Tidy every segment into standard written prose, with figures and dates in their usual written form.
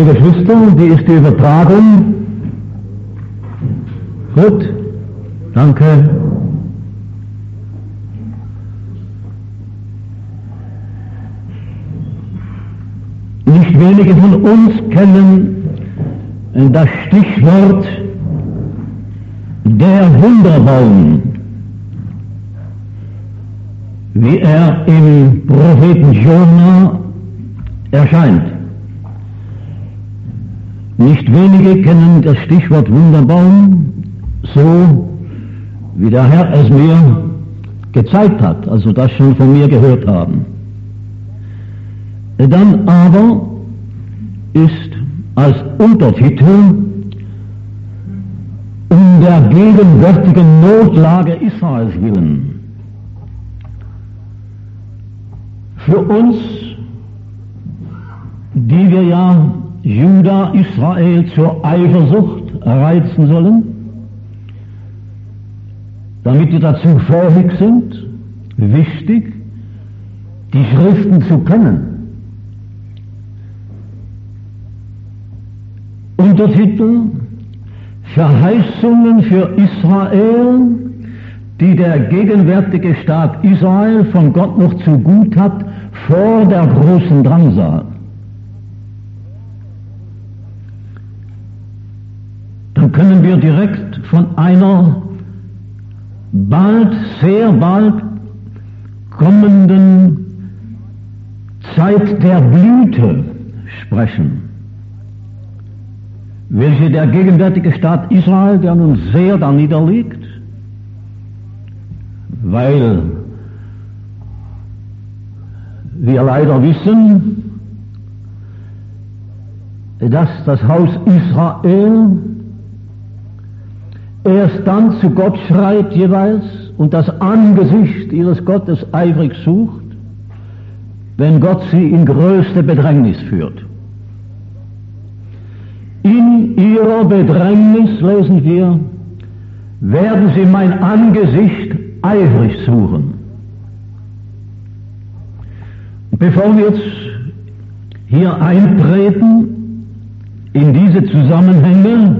Geschwister, wie ist die Übertragung? Gut, danke. Nicht wenige von uns kennen das Stichwort der Wunderbaum, wie er im Propheten Jona erscheint. Nicht wenige kennen das Stichwort Wunderbaum so, wie der Herr es mir gezeigt hat, also das schon von mir gehört haben. Dann aber ist als Untertitel um der gegenwärtigen Notlage Israels willen für uns, die wir ja Juda, Israel zur Eifersucht reizen sollen, damit wir dazu fähig sind, wichtig, die Schriften zu kennen. Untertitel: Verheißungen für Israel, die der gegenwärtige Staat Israel von Gott noch zu gut hat vor der großen Drangsal. Dann können wir direkt von einer bald, sehr bald kommenden Zeit der Blüte sprechen, welche der gegenwärtige Staat Israel, der nun sehr da niederliegt, weil wir leider wissen, dass das Haus Israel erst dann zu Gott schreit jeweils und das Angesicht ihres Gottes eifrig sucht, wenn Gott sie in größte Bedrängnis führt. In ihrer Bedrängnis, lesen wir, werden sie mein Angesicht eifrig suchen. Bevor wir jetzt hier eintreten in diese Zusammenhänge,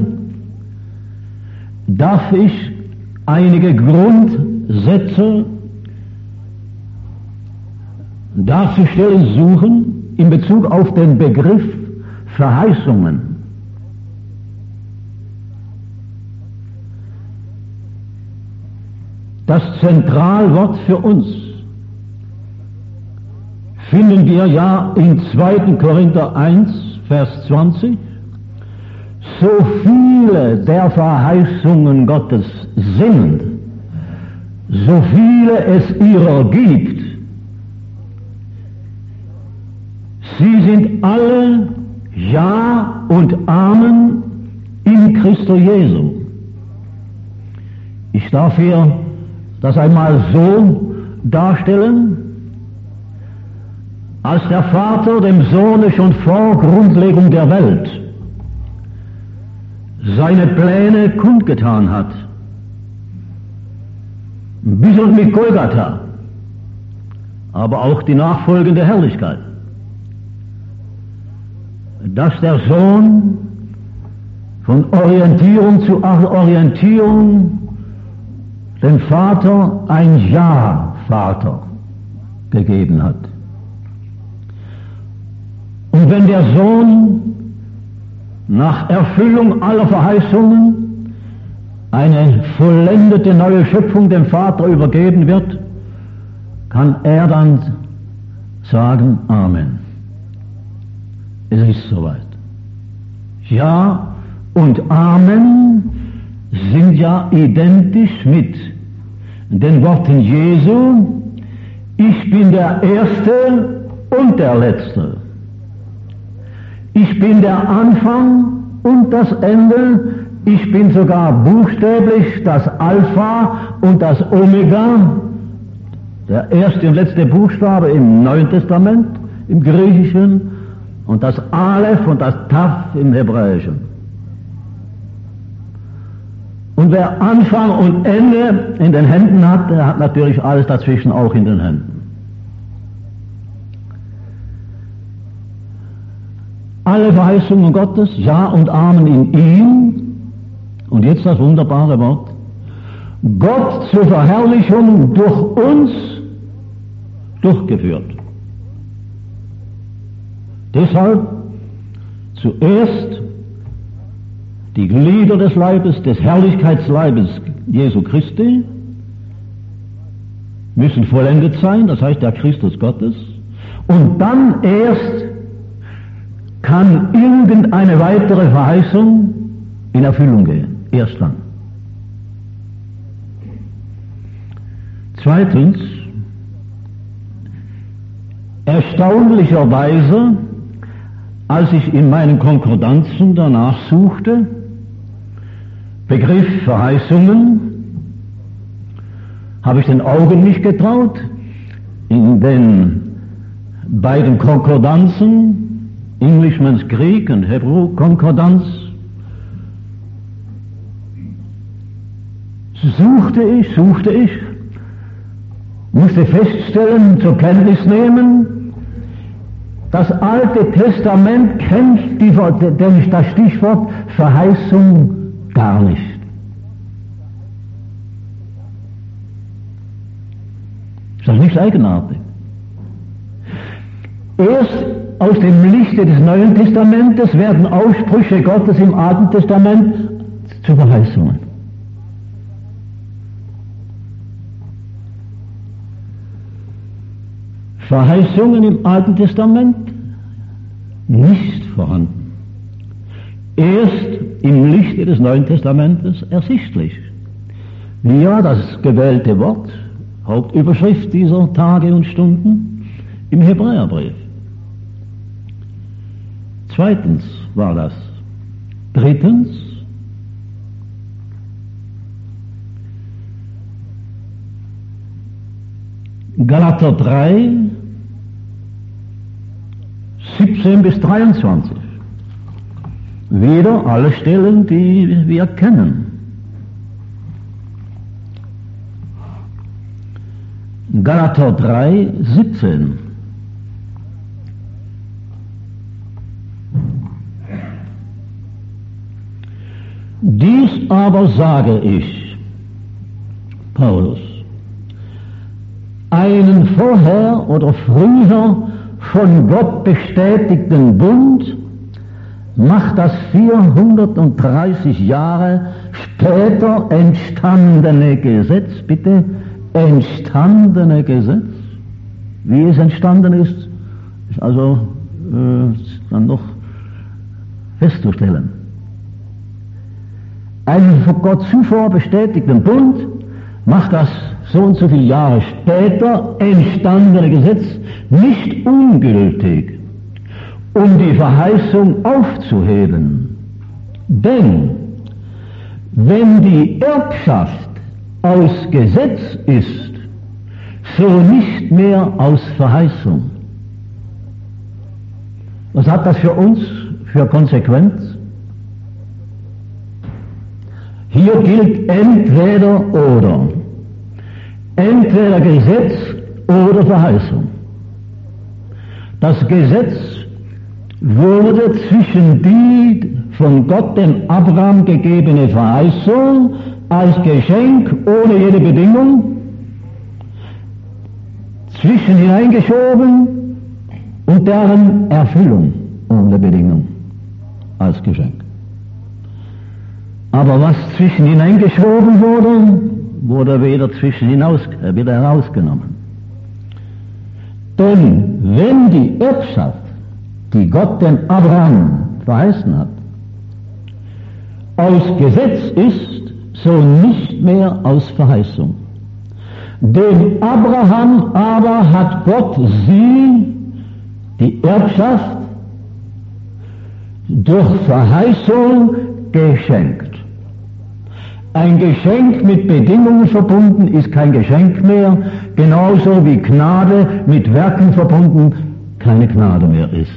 darf ich einige Grundsätze darzustellen suchen in Bezug auf den Begriff Verheißungen. Das Zentralwort für uns finden wir ja in 2. Korinther 1, Vers 20. So viele der Verheißungen Gottes sind, so viele es ihrer gibt, sie sind alle Ja und Amen in Christo Jesu. Ich darf hier das einmal so darstellen, als der Vater dem Sohne schon vor Grundlegung der Welt seine Pläne kundgetan hat, bis und mit Golgatha, aber auch die nachfolgende Herrlichkeit, dass der Sohn von Orientierung zu Orientierung dem Vater ein Ja-Vater gegeben hat. Und wenn der Sohn nach Erfüllung aller Verheißungen eine vollendete neue Schöpfung dem Vater übergeben wird, kann er dann sagen, Amen. Es ist soweit. Ja und Amen sind ja identisch mit den Worten Jesu, ich bin der Erste und der Letzte. Ich bin der Anfang und das Ende, ich bin sogar buchstäblich das Alpha und das Omega, der erste und letzte Buchstabe im Neuen Testament, im Griechischen, und das Aleph und das Taf im Hebräischen. Und wer Anfang und Ende in den Händen hat, der hat natürlich alles dazwischen auch in den Händen. alle Verheißungen Gottes, Ja und Amen in ihm. Und jetzt das wunderbare Wort. Gott zur Verherrlichung durch uns durchgeführt. Deshalb zuerst die Glieder des Leibes, des Herrlichkeitsleibes Jesu Christi, müssen vollendet sein, das heißt der Christus Gottes, und dann erst kann irgendeine weitere Verheißung in Erfüllung gehen. Erst dann. Zweitens, erstaunlicherweise, als ich in meinen Konkordanzen danach suchte, Begriff Verheißungen, habe ich den Augen nicht getraut. In den beiden Konkordanzen, Englishman's Greek und Hebrew Konkordanz, suchte ich, musste feststellen, zur Kenntnis nehmen, das Alte Testament kennt das Stichwort Verheißung gar nicht. Ist das nicht eigenartig? Erst aus dem Lichte des Neuen Testamentes werden Aussprüche Gottes im Alten Testament zu Verheißungen. Verheißungen im Alten Testament nicht vorhanden. Erst im Lichte des Neuen Testamentes ersichtlich. Wie ja das gewählte Wort, Hauptüberschrift dieser Tage und Stunden im Hebräerbrief. Zweitens war das. Drittens, Galater 3, 17 bis 23. Wieder alle Stellen, die wir kennen. Galater 3, 17. Dies aber sage ich, Paulus, einen vorher oder früher von Gott bestätigten Bund macht das 430 Jahre später entstandene Gesetz, bitte, entstandene Gesetz, wie es entstanden ist also dann noch festzustellen. Einen von Gott zuvor bestätigten Bund macht das so und so viele Jahre später entstandene Gesetz nicht ungültig, um die Verheißung aufzuheben. Denn wenn die Erbschaft aus Gesetz ist, so nicht mehr aus Verheißung. Was hat das für uns für Konsequenz? Hier gilt entweder oder. Entweder Gesetz oder Verheißung. Das Gesetz wurde zwischen die von Gott dem Abraham gegebene Verheißung als Geschenk ohne jede Bedingung zwischen hineingeschoben und deren Erfüllung ohne Bedingung als Geschenk. Aber was zwischen hineingeschoben wurde, wurde wieder herausgenommen. Denn wenn die Erbschaft, die Gott dem Abraham verheißen hat, aus Gesetz ist, so nicht mehr aus Verheißung. Dem Abraham aber hat Gott die Erbschaft, durch Verheißung geschenkt. Ein Geschenk mit Bedingungen verbunden ist kein Geschenk mehr, genauso wie Gnade mit Werken verbunden keine Gnade mehr ist.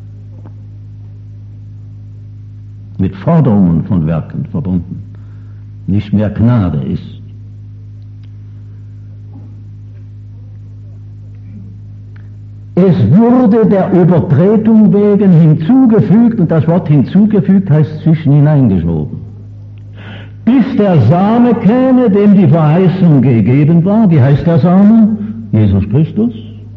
Mit Forderungen von Werken verbunden nicht mehr Gnade ist. Es wurde der Übertretung wegen hinzugefügt, und das Wort hinzugefügt heißt zwischen hineingeschoben. Bis der Same käme, dem die Verheißung gegeben war. Wie heißt der Same? Jesus Christus.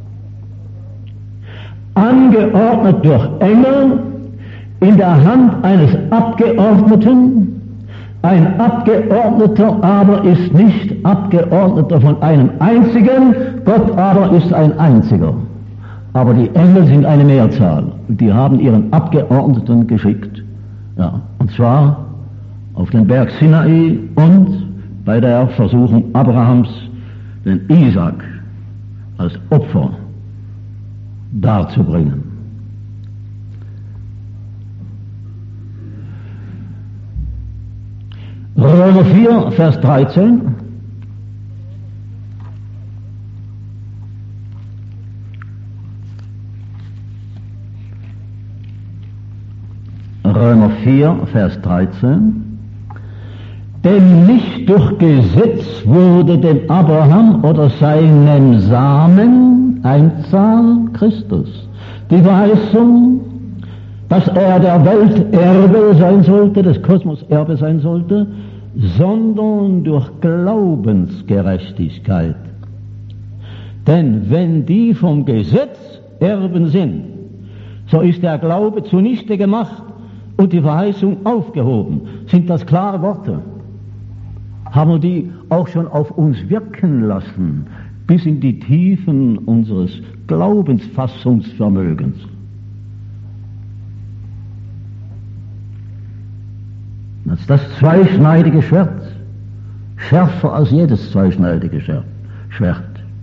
Angeordnet durch Engel, in der Hand eines Abgeordneten. Ein Abgeordneter aber ist nicht Abgeordneter von einem einzigen, Gott aber ist ein einziger. Aber die Engel sind eine Mehrzahl. Die haben ihren Abgeordneten geschickt. Ja, und zwar auf den Berg Sinai und bei der Versuchung Abrahams, den Isaak als Opfer darzubringen. Römer 4, Vers 13. Römer 4, Vers 13. Denn nicht durch Gesetz wurde dem Abraham oder seinem Samen Einzahl Christus die Verheißung, dass er der Welt Erbe sein sollte, des Kosmos Erbe sein sollte, sondern durch Glaubensgerechtigkeit. Denn wenn die vom Gesetz Erben sind, so ist der Glaube zunichte gemacht und die Verheißung aufgehoben. Sind das klare Worte? Haben wir die auch schon auf uns wirken lassen, bis in die Tiefen unseres Glaubensfassungsvermögens? Das ist das zweischneidige Schwert, schärfer als jedes zweischneidige Schwert.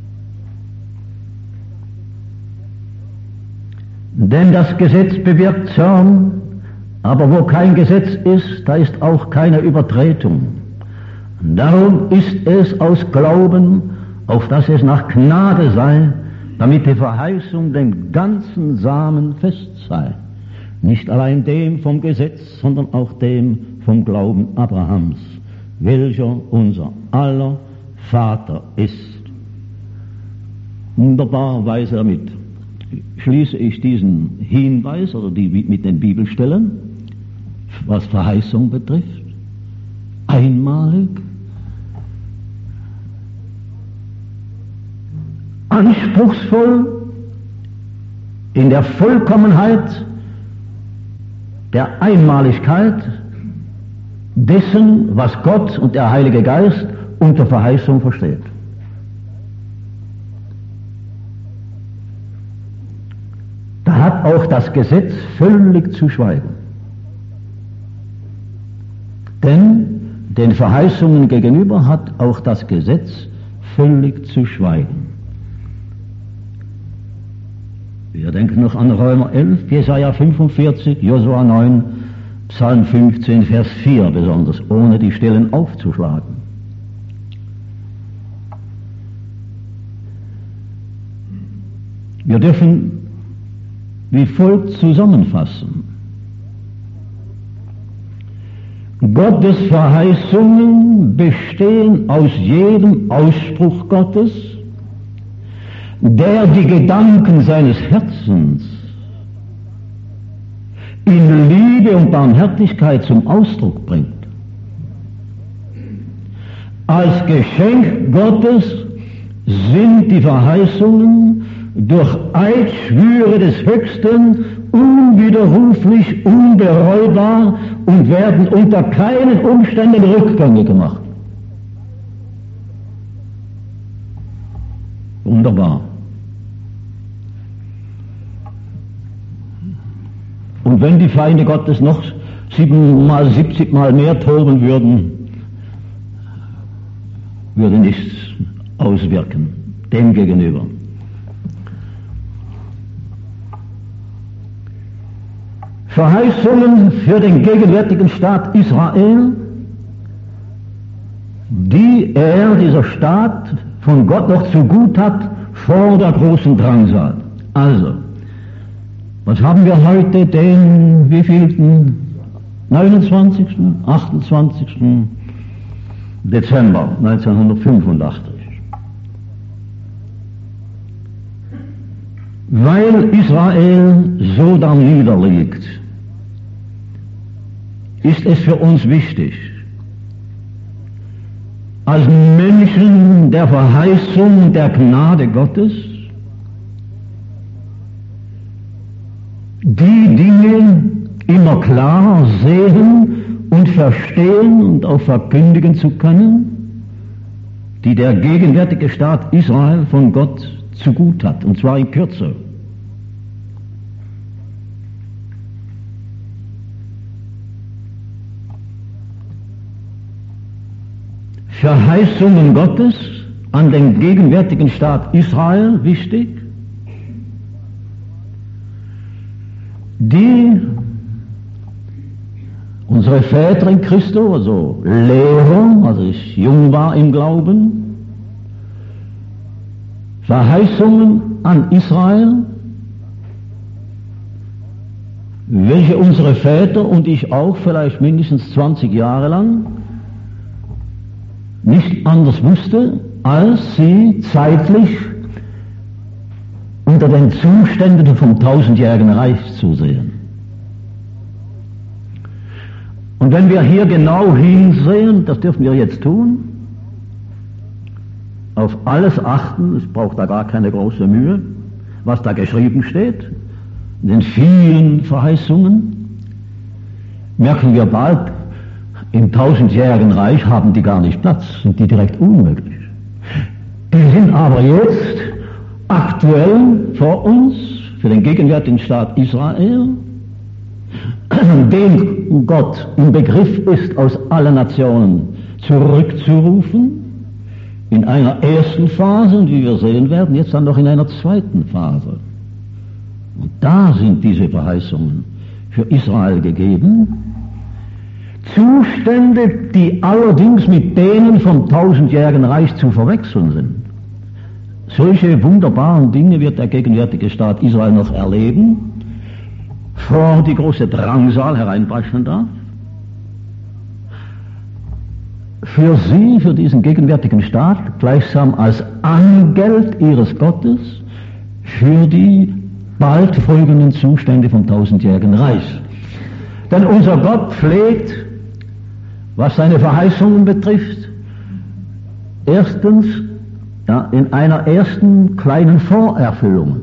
Denn das Gesetz bewirkt Zorn, aber wo kein Gesetz ist, da ist auch keine Übertretung. Darum ist es aus Glauben, auf dass es nach Gnade sei, damit die Verheißung dem ganzen Samen fest sei. Nicht allein dem vom Gesetz, sondern auch dem vom Glauben Abrahams, welcher unser aller Vater ist. Wunderbarerweise damit schließe ich diesen Hinweis oder mit den Bibelstellen, was Verheißung betrifft, einmalig, anspruchsvoll, in der Vollkommenheit der Einmaligkeit dessen, was Gott und der Heilige Geist unter Verheißung versteht. Da hat auch das Gesetz völlig zu schweigen. Denn den Verheißungen gegenüber hat auch das Gesetz völlig zu schweigen. Wir denken noch an Römer 11, Jesaja 45, Josua 9, Psalm 15, Vers 4 besonders, ohne die Stellen aufzuschlagen. Wir dürfen wie folgt zusammenfassen. Gottes Verheißungen bestehen aus jedem Ausspruch Gottes, der die Gedanken seines Herzens in Liebe und Barmherzigkeit zum Ausdruck bringt. Als Geschenk Gottes sind die Verheißungen durch Eidschwüre des Höchsten unwiderruflich, unbereubar und werden unter keinen Umständen rückgängig gemacht. Wunderbar. Und wenn die Feinde Gottes noch 7-mal, 70-mal mehr toben würden, würde nichts auswirken dem gegenüber. Verheißungen für den gegenwärtigen Staat Israel, die dieser Staat, von Gott noch zu gut hat vor der großen Drangsal. Also, was haben wir heute, den wievielten? 29., 28. Dezember 1985. Weil Israel so da niederliegt, ist es für uns wichtig, als Menschen der Verheißung der Gnade Gottes, die Dinge immer klarer sehen und verstehen und auch verkündigen zu können, die der gegenwärtige Staat Israel von Gott zu gut hat, und zwar in Kürze. Verheißungen Gottes an den gegenwärtigen Staat Israel wichtig, die unsere Väter in Christo, also Lehrer, als ich jung war im Glauben, Verheißungen an Israel, welche unsere Väter und ich auch vielleicht mindestens 20 Jahre lang nicht anders wusste, als sie zeitlich unter den Zuständen vom tausendjährigen Reich zu sehen. Und wenn wir hier genau hinsehen, das dürfen wir jetzt tun, auf alles achten, es braucht da gar keine große Mühe, was da geschrieben steht, in den vielen Verheißungen, merken wir bald, im tausendjährigen Reich haben die gar nicht Platz, sind die direkt unmöglich. Die sind aber jetzt aktuell vor uns, für den gegenwärtigen Staat Israel, den Gott im Begriff ist, aus allen Nationen zurückzurufen, in einer ersten Phase, und wie wir sehen werden, jetzt dann noch in einer zweiten Phase. Und da sind diese Verheißungen für Israel gegeben, Zustände, die allerdings mit denen vom tausendjährigen Reich zu verwechseln sind. Solche wunderbaren Dinge wird der gegenwärtige Staat Israel noch erleben, vor die große Drangsal hereinbrechen darf. Für sie, für diesen gegenwärtigen Staat, gleichsam als Angeld ihres Gottes für die bald folgenden Zustände vom tausendjährigen Reich. Denn unser Gott pflegt, was seine Verheißungen betrifft, erstens in einer ersten kleinen Vorerfüllung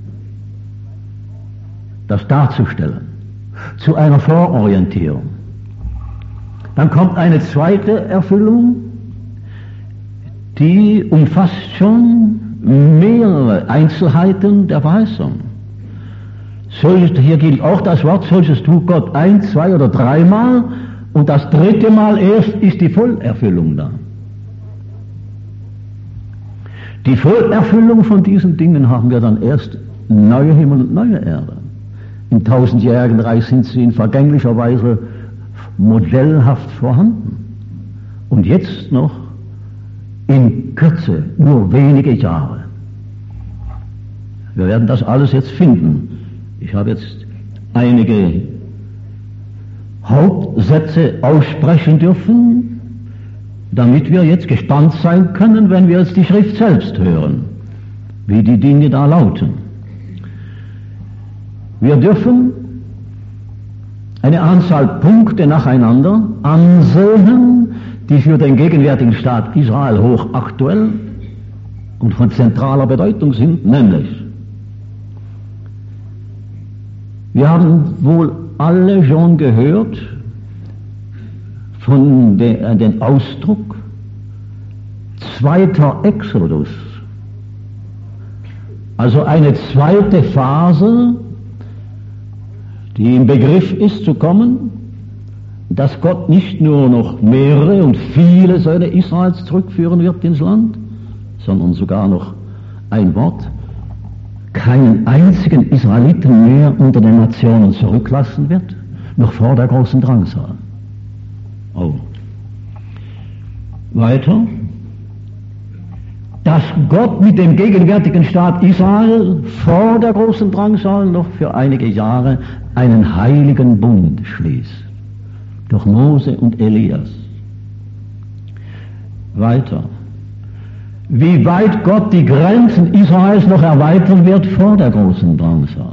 das darzustellen, zu einer Vororientierung. Dann kommt eine zweite Erfüllung, die umfasst schon mehrere Einzelheiten der Verheißung. Hier gilt auch das Wort, solches tut Gott ein, zwei oder dreimal, und das dritte Mal erst ist die Vollerfüllung da. Die Vollerfüllung von diesen Dingen haben wir dann erst neue Himmel und neue Erde. Im tausendjährigen Reich sind sie in vergänglicher Weise modellhaft vorhanden. Und jetzt noch in Kürze, nur wenige Jahre. Wir werden das alles jetzt finden. Ich habe jetzt einige Hauptsätze aussprechen dürfen, damit wir jetzt gespannt sein können, wenn wir jetzt die Schrift selbst hören, wie die Dinge da lauten. Wir dürfen eine Anzahl Punkte nacheinander ansehen, die für den gegenwärtigen Staat Israel hochaktuell und von zentraler Bedeutung sind, nämlich: Wir haben wohl alle schon gehört von den Ausdruck zweiter Exodus, also eine zweite Phase, die im Begriff ist zu kommen, dass Gott nicht nur noch mehrere und viele Söhne Israels zurückführen wird ins Land, sondern sogar noch ein Wort, keinen einzigen Israeliten mehr unter den Nationen zurücklassen wird, noch vor der großen Drangsal. Oh. Weiter. Dass Gott mit dem gegenwärtigen Staat Israel vor der großen Drangsal noch für einige Jahre einen heiligen Bund schließt. Durch Mose und Elias. Weiter. wie weit Gott die Grenzen Israels noch erweitern wird vor der großen Drangsal.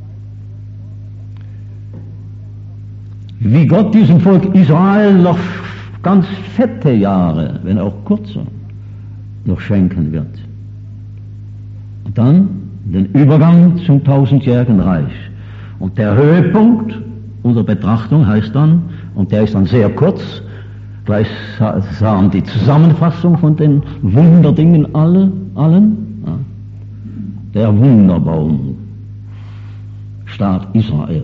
Wie Gott diesem Volk Israel noch ganz fette Jahre, wenn auch kurze, noch schenken wird. Und dann den Übergang zum tausendjährigen Reich. Und der Höhepunkt unserer Betrachtung heißt dann, und der ist dann sehr kurz, gleich sagen die Zusammenfassung von den Wunderdingen allen, ja, der Wunderbaum, Staat Israel.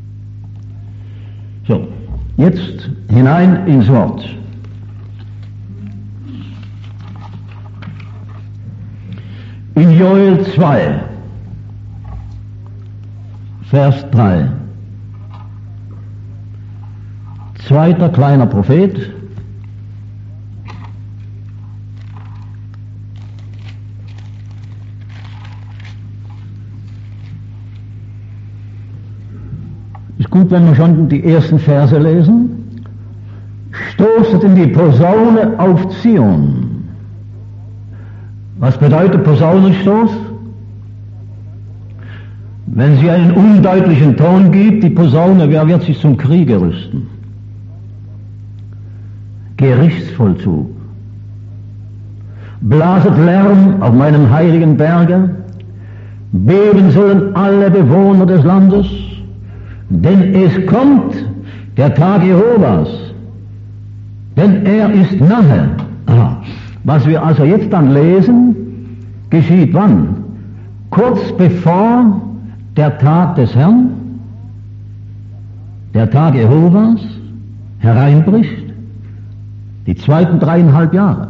So, jetzt hinein ins Wort. In Joel 2, Vers 3. Zweiter kleiner Prophet. Ist gut, wenn wir schon die ersten Verse lesen. Stoßet in die Posaune auf Zion. Was bedeutet Posaunenstoß? Wenn sie einen undeutlichen Ton gibt, die Posaune, wer wird sich zum Kriege rüsten? Gerichtsvollzug. Blaset Lärm auf meinem heiligen Berge, beben sollen alle Bewohner des Landes, denn es kommt der Tag Jehovas, denn er ist nahe. Aha. Was wir also jetzt dann lesen, geschieht wann? Kurz bevor der Tag des Herrn, der Tag Jehovas, hereinbricht, die zweiten 3,5 Jahre.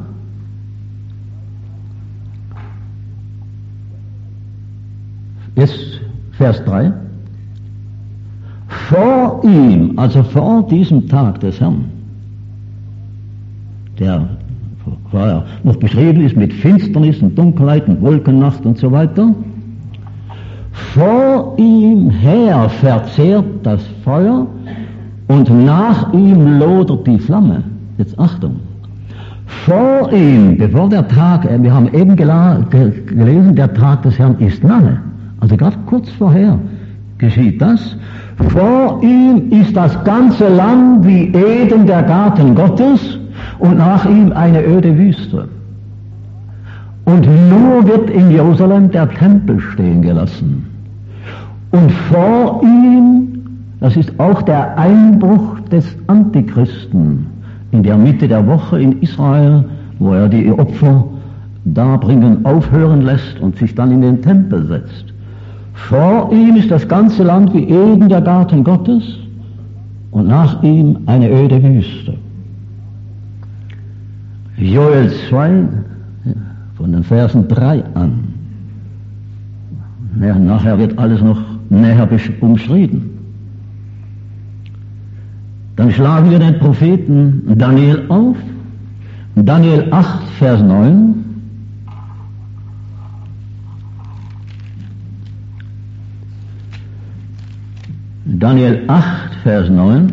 Jetzt Vers 3. Vor ihm, also vor diesem Tag des Herrn, der vorher noch beschrieben ist mit Finsternis und Dunkelheit und Wolkennacht und so weiter, vor ihm her verzehrt das Feuer und nach ihm lodert die Flamme. Jetzt Achtung. Vor ihm, bevor der Tag, wir haben eben gelesen, der Tag des Herrn ist nahe. Also gerade kurz vorher geschieht das. Vor ihm ist das ganze Land wie Eden, der Garten Gottes, und nach ihm eine öde Wüste. Und nur wird in Jerusalem der Tempel stehen gelassen. Und vor ihm, das ist auch der Einbruch des Antichristen in der Mitte der Woche in Israel, wo er die Opfer darbringen aufhören lässt und sich dann in den Tempel setzt. Vor ihm ist das ganze Land wie Eden, der Garten Gottes, und nach ihm eine öde Wüste. Joel 2, von den Versen 3 an. Ja, nachher wird alles noch näher umschrieben. Dann schlagen wir den Propheten Daniel auf. Daniel 8, Vers 9. Daniel 8, Vers 9.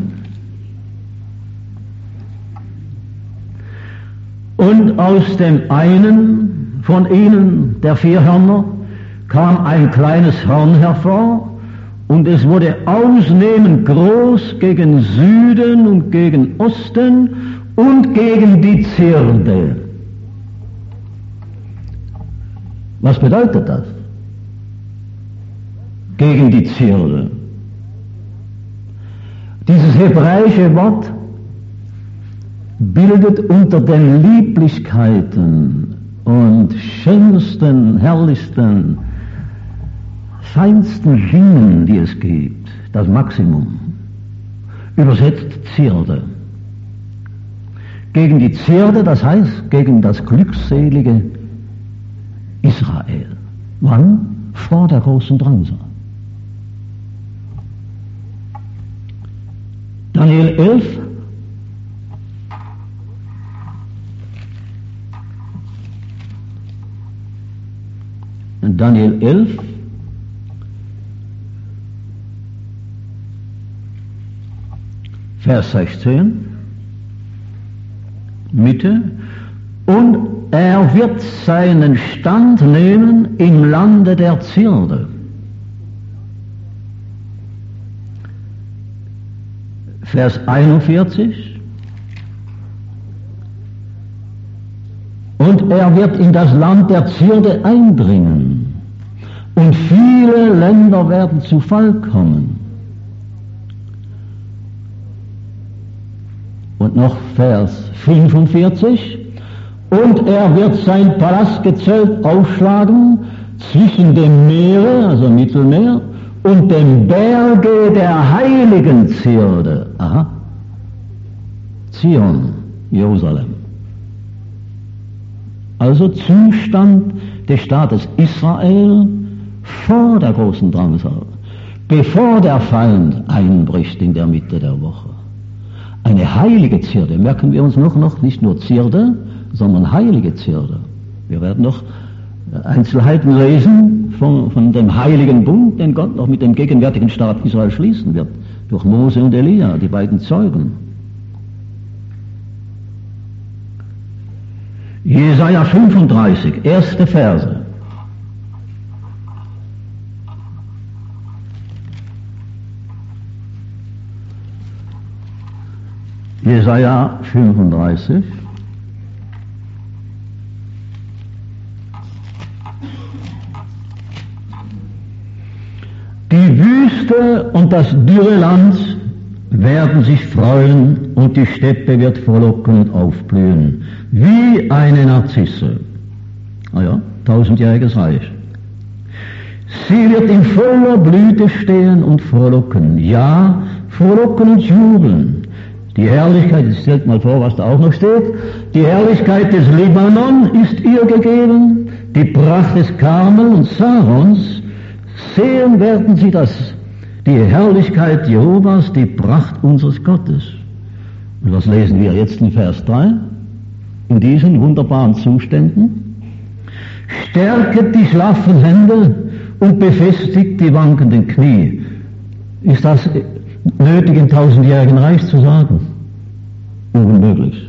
Und aus dem einen von ihnen, der 4 Hörner, kam ein kleines Horn hervor, und es wurde ausnehmend groß gegen Süden und gegen Osten und gegen die Zierde. Was bedeutet das? Gegen die Zierde. Dieses hebräische Wort bildet unter den Lieblichkeiten und schönsten, herrlichsten, feinsten Dingen, die es gibt, das Maximum. Übersetzt Zierde. Gegen die Zierde, das heißt gegen das glückselige Israel. Wann? Vor der großen Drangsal. Daniel 11. Daniel 11. Vers 16. Mitte. Und er wird seinen Stand nehmen im Lande der Zierde. Vers 41. Und er wird in das Land der Zierde eindringen, und viele Länder werden zu Fall kommen. Und noch Vers 45. Und er wird sein Palastgezelt aufschlagen zwischen dem Meere, also Mittelmeer, und dem Berge der heiligen Zierde. Aha. Zion, Jerusalem. Also Zustand des Staates Israel vor der großen Drangsal, bevor der Feind einbricht in der Mitte der Woche. Eine heilige Zierde, merken wir uns noch nicht nur Zierde, sondern heilige Zierde. Wir werden noch Einzelheiten lesen von dem heiligen Bund, den Gott noch mit dem gegenwärtigen Staat Israel schließen wird, durch Mose und Elia, die beiden Zeugen. Jesaja 35, erste Verse. Jesaja 35. Die Wüste und das dürre Land werden sich freuen und die Steppe wird frohlocken und aufblühen, wie eine Narzisse. Ja, 1000-jähriges Reich. Sie wird in voller Blüte stehen und frohlocken, ja, frohlocken und jubeln. Die Herrlichkeit, jetzt stellt mal vor, was da auch noch steht, die Herrlichkeit des Libanon ist ihr gegeben, die Pracht des Karmel und Sarons, sehen werden sie die Herrlichkeit Jehovas, die Pracht unseres Gottes. Und was lesen wir jetzt in Vers 3? In diesen wunderbaren Zuständen. Stärket die schlaffen Hände und befestigt die wankenden Knie. Ist das nötig, im 1000-jährigen Reich zu sagen? Unmöglich.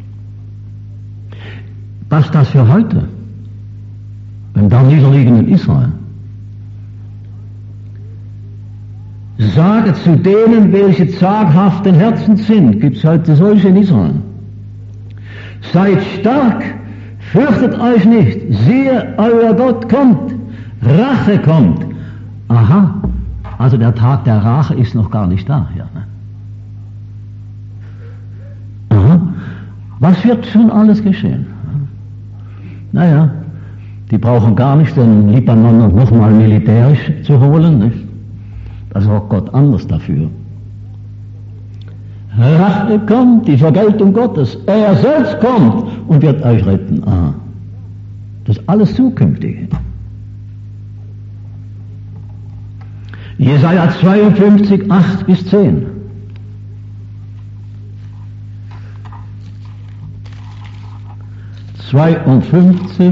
Was das für heute? Beim da niederliegenden Israel. Sage zu denen, welche zaghaften Herzens sind, gibt es heute solche in Israel. Seid stark, fürchtet euch nicht, siehe, euer Gott kommt, Rache kommt. Aha, also der Tag der Rache ist noch gar nicht da. Ja, ne? Aha, was wird schon alles geschehen? Naja, die brauchen gar nicht den Libanon nochmal militärisch zu holen, nicht? Da sorgt Gott anders dafür. Rache kommt, die Vergeltung Gottes. Er selbst kommt und wird euch retten. Aha. Das ist alles zukünftig. Jesaja 52, 8 bis 10. (52,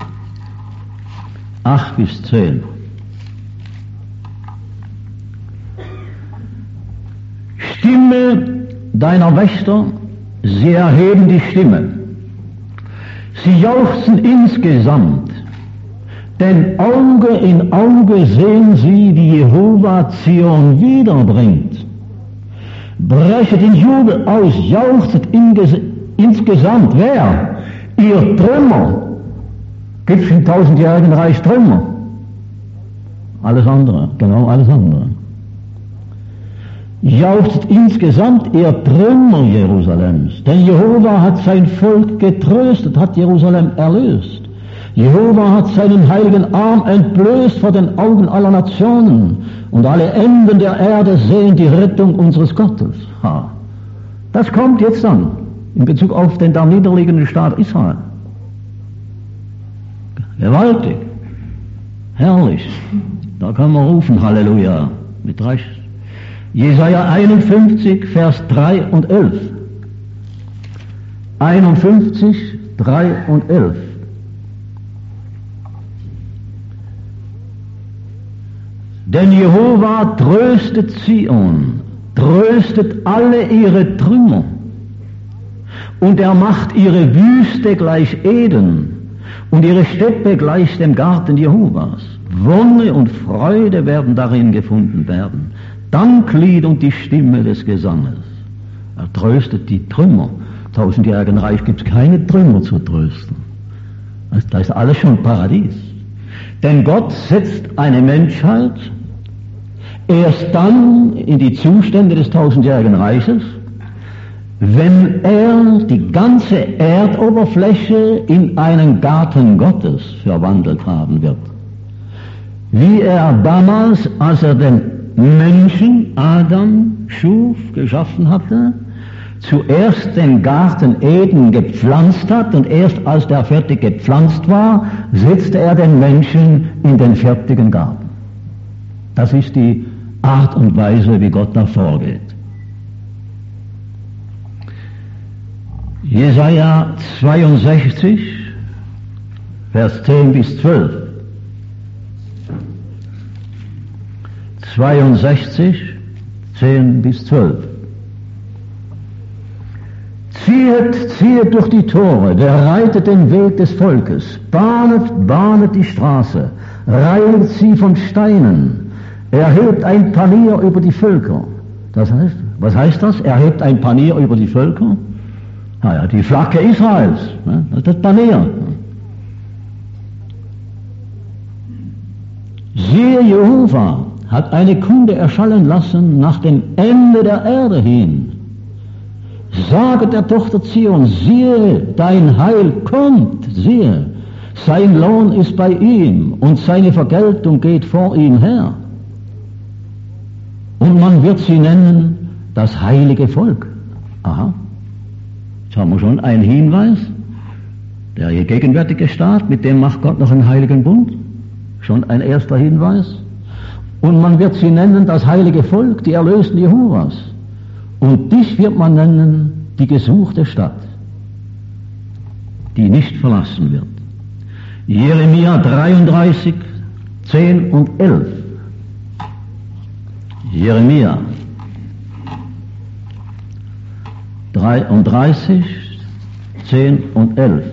8 bis 10). Stimme deiner Wächter, sie erheben die Stimme. Sie jauchzen insgesamt, denn Auge in Auge sehen sie, wie Jehova Zion wiederbringt. Brechet in Jubel aus, jauchzet insgesamt. Wer? Ihr Trümmer. Gibt es im 1000-jährigen Reich Trümmer? Alles andere, genau alles andere. Jauchzt insgesamt, ihr Trümmer Jerusalems, denn Jehova hat sein Volk getröstet, hat Jerusalem erlöst. Jehova hat seinen heiligen Arm entblößt vor den Augen aller Nationen, und alle Enden der Erde sehen die Rettung unseres Gottes. Ha. Das kommt jetzt dann, in Bezug auf den da niederliegenden Staat Israel. Gewaltig, herrlich, da kann man rufen, Halleluja, mit Recht. Jesaja 51, Vers 3 und 11. 51, 3 und 11. Denn Jehova tröstet Zion, tröstet alle ihre Trümmer Und er macht ihre Wüste gleich Eden und ihre Steppe gleich dem Garten Jehovas. Wonne und Freude werden darin gefunden werden. Danklied und die Stimme des Gesanges. Er tröstet die Trümmer. Im tausendjährigen Reich gibt es keine Trümmer zu trösten. Da ist alles schon Paradies. Denn Gott setzt eine Menschheit erst dann in die Zustände des tausendjährigen Reiches, wenn er die ganze Erdoberfläche in einen Garten Gottes verwandelt haben wird. Wie er damals, als er den Menschen, Adam, schuf, geschaffen hatte, zuerst den Garten Eden gepflanzt hat und erst als der fertig gepflanzt war, setzte er den Menschen in den fertigen Garten. Das ist die Art und Weise, wie Gott da vorgeht. Jesaja 62, Vers 10 bis 12. 62, 10 bis 12. Ziehet durch die Tore, bereitet den Weg des Volkes, bahnet die Straße, reinigt sie von Steinen, erhebt ein Panier über die Völker. Das heißt, was heißt das? Erhebt ein Panier über die Völker? Naja, die Flagge Israels, ne? Das ist das Panier. Siehe, Jehova hat eine Kunde erschallen lassen nach dem Ende der Erde hin. Sage der Tochter Zion, siehe, dein Heil kommt, siehe, sein Lohn ist bei ihm und seine Vergeltung geht vor ihm her. Und man wird sie nennen, das heilige Volk. Aha, jetzt haben wir schon einen Hinweis. Der hier gegenwärtige Staat, mit dem macht Gott noch einen heiligen Bund. Schon ein erster Hinweis. Und man wird sie nennen, das heilige Volk, die Erlösten Jehovas. Und dich wird man nennen, die gesuchte Stadt, die nicht verlassen wird. Jeremia 33, 10 und 11. Jeremia 33, 10 und 11.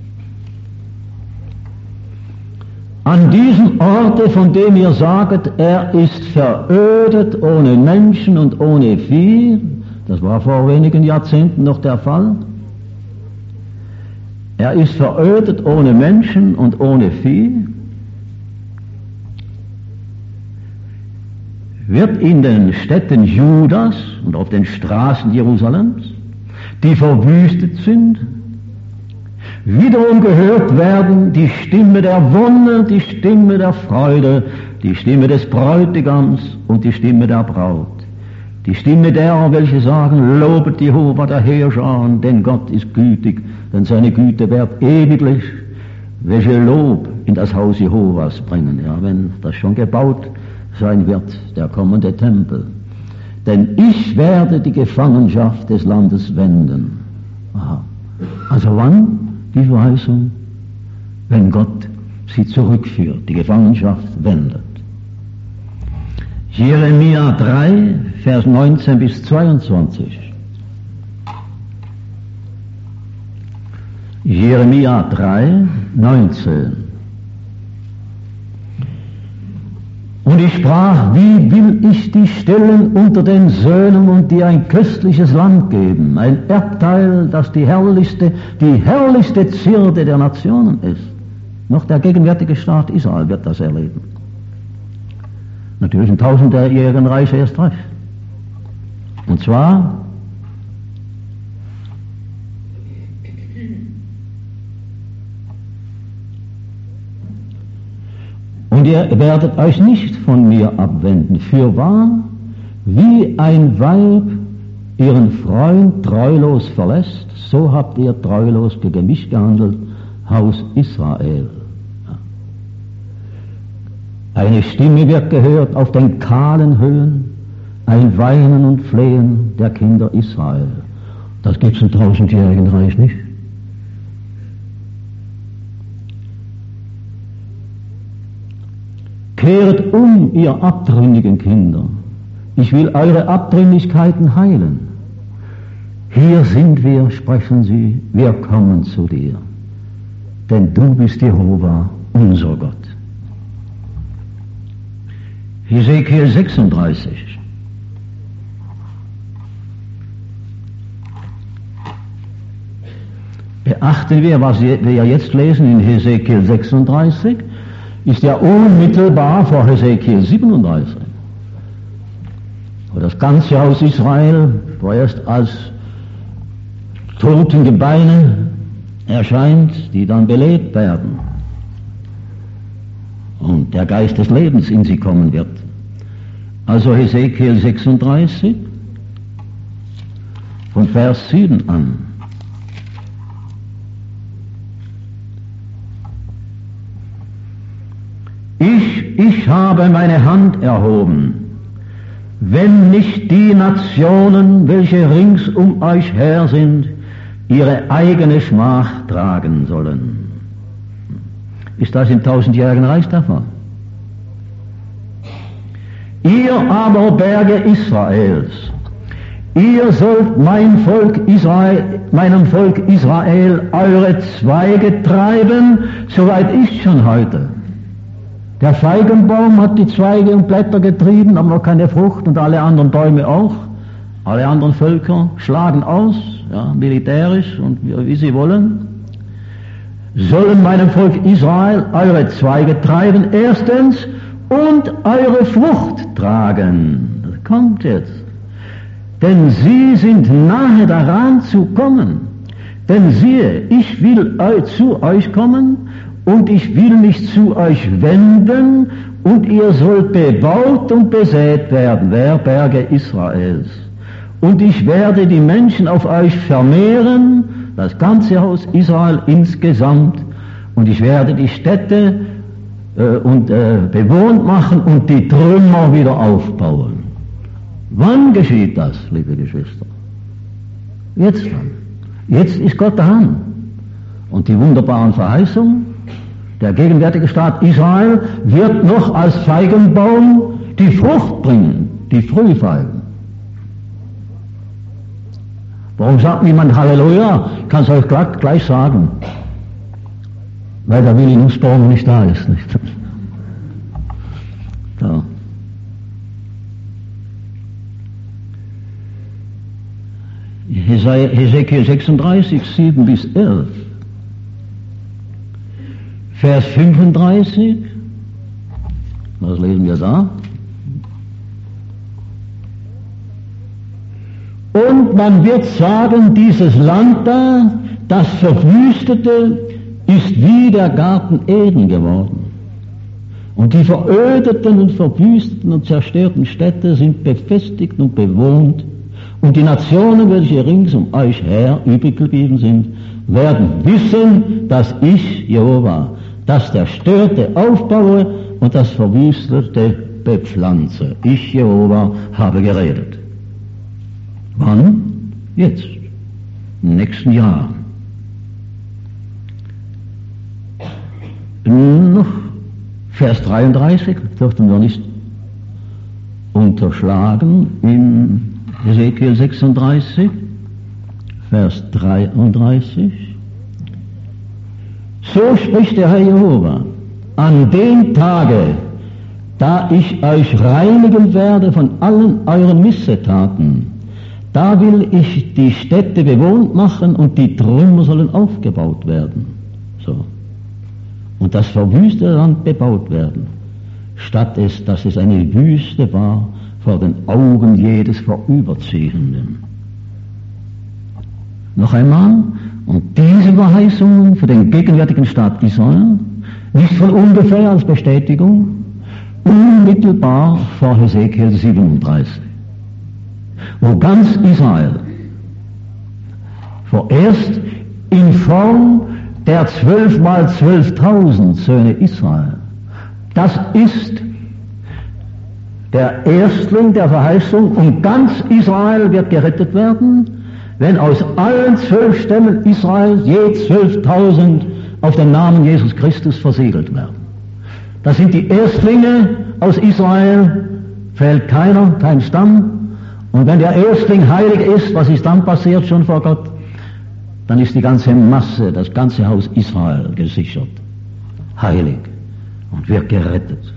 An diesem Orte, von dem ihr saget, er ist verödet ohne Menschen und ohne Vieh, das war vor wenigen Jahrzehnten noch der Fall, er ist verödet ohne Menschen und ohne Vieh, wird in den Städten Judas und auf den Straßen Jerusalems, die verwüstet sind, wiederum gehört werden die Stimme der Wonne, die Stimme der Freude, die Stimme des Bräutigams und die Stimme der Braut. Die Stimme derer, welche sagen, lobet Jehova der Heerschar, denn Gott ist gütig, denn seine Güte währt ewiglich, welche Lob in das Haus Jehovas bringen, ja, wenn das schon gebaut sein wird, der kommende Tempel. Denn ich werde die Gefangenschaft des Landes wenden. Aha. Also wann? Die Verheißung, wenn Gott sie zurückführt, die Gefangenschaft wendet. Jeremia 3, Vers 19 bis 22. Jeremia 3, 19. Und ich sprach, wie will ich die stellen unter den Söhnen und dir ein köstliches Land geben, ein Erbteil, das die herrlichste Zierde der Nationen ist. Noch der gegenwärtige Staat Israel wird das erleben. Natürlich im tausendjährigen Reich erst recht. Und zwar und ihr werdet euch nicht von mir abwenden. Fürwahr, wie ein Weib ihren Freund treulos verlässt, so habt ihr treulos gegen mich gehandelt, Haus Israel. Eine Stimme wird gehört auf den kahlen Höhen, ein Weinen und Flehen der Kinder Israel. Das gibt es im tausendjährigen Reich nicht. Kehret um, ihr abtrünnigen Kinder. Ich will eure Abtrünnigkeiten heilen. hier sind wir, sprechen sie, wir kommen zu dir, denn du bist Jehova, unser Gott. Hesekiel 36. Beachten wir, was wir jetzt lesen in Hesekiel 36, ist ja unmittelbar vor Hesekiel 37. Wo das ganze Haus Israel vorerst als Totengebeine erscheint, die dann belebt werden und der Geist des Lebens in sie kommen wird. Also Hesekiel 36 von Vers 7 an. Ich habe meine Hand erhoben, wenn nicht die Nationen, welche rings um euch her sind, ihre eigene Schmach tragen sollen. Ist das im 1000-jährigen Reich der Fall? Ihr aber Berge Israels, ihr sollt meinem Volk Israel eure Zweige treiben, soweit ist schon heute. Der Feigenbaum hat die Zweige und Blätter getrieben, aber noch keine Frucht, und alle anderen Bäume auch. Alle anderen Völker schlagen aus, ja, militärisch und wie sie wollen. Sollen meinem Volk Israel eure Zweige treiben, erstens, und eure Frucht tragen. Das kommt jetzt. Denn sie sind nahe daran zu kommen. Denn siehe, ich will zu euch kommen, und ich will mich zu euch wenden, und ihr sollt bebaut und besät werden, wer Berge Israels. Und ich werde die Menschen auf euch vermehren, das ganze Haus Israel insgesamt, und ich werde die Städte bewohnt machen und die Trümmer wieder aufbauen. Wann geschieht das, liebe Geschwister? Jetzt dann. Jetzt ist Gott daran. Und die wunderbaren Verheißungen, der gegenwärtige Staat Israel wird noch als Feigenbaum die Frucht bringen, die Frühfeigen. Warum sagt niemand Halleluja? Ich kann es euch gleich sagen. Weil der Willi Nussbaum nicht da ist. Nicht? Da. Hesekiel 36, 7 bis 11. Vers 35, was lesen wir da? Und man wird sagen, dieses Land da, das Verwüstete, ist wie der Garten Eden geworden. Und die verödeten und verwüsteten und zerstörten Städte sind befestigt und bewohnt. Und die Nationen, welche rings um euch her übrig geblieben sind, werden wissen, dass ich, Jehova, das Zerstörte aufbaue und das Verwüstete bepflanze. Ich, Jehova, habe geredet. Wann? Jetzt. Im nächsten Jahr. Noch Vers 33 dürften wir nicht unterschlagen in Hesekiel 36, Vers 33. So spricht der Herr Jehova, an dem Tage, da ich euch reinigen werde von allen euren Missetaten, da will ich die Städte bewohnt machen und die Trümmer sollen aufgebaut werden. So. Und das verwüstete Land bebaut werden, statt dass es eine Wüste war vor den Augen jedes Vorüberziehenden. Noch einmal, und diese Verheißungen für den gegenwärtigen Staat Israel, nicht von ungefähr als Bestätigung, unmittelbar vor Hesekiel 37, wo ganz Israel vorerst in Form der 12 mal 12.000 Söhne Israel, das ist der Erstling der Verheißung, und ganz Israel wird gerettet werden, wenn aus allen 12 Stämmen Israels je 12.000 auf den Namen Jesus Christus versiegelt werden. Das sind die Erstlinge aus Israel, fehlt keiner, kein Stamm, Und wenn der Erstling heilig ist, was ist dann passiert schon vor Gott? Dann ist die ganze Masse, das ganze Haus Israel gesichert, heilig und wird gerettet.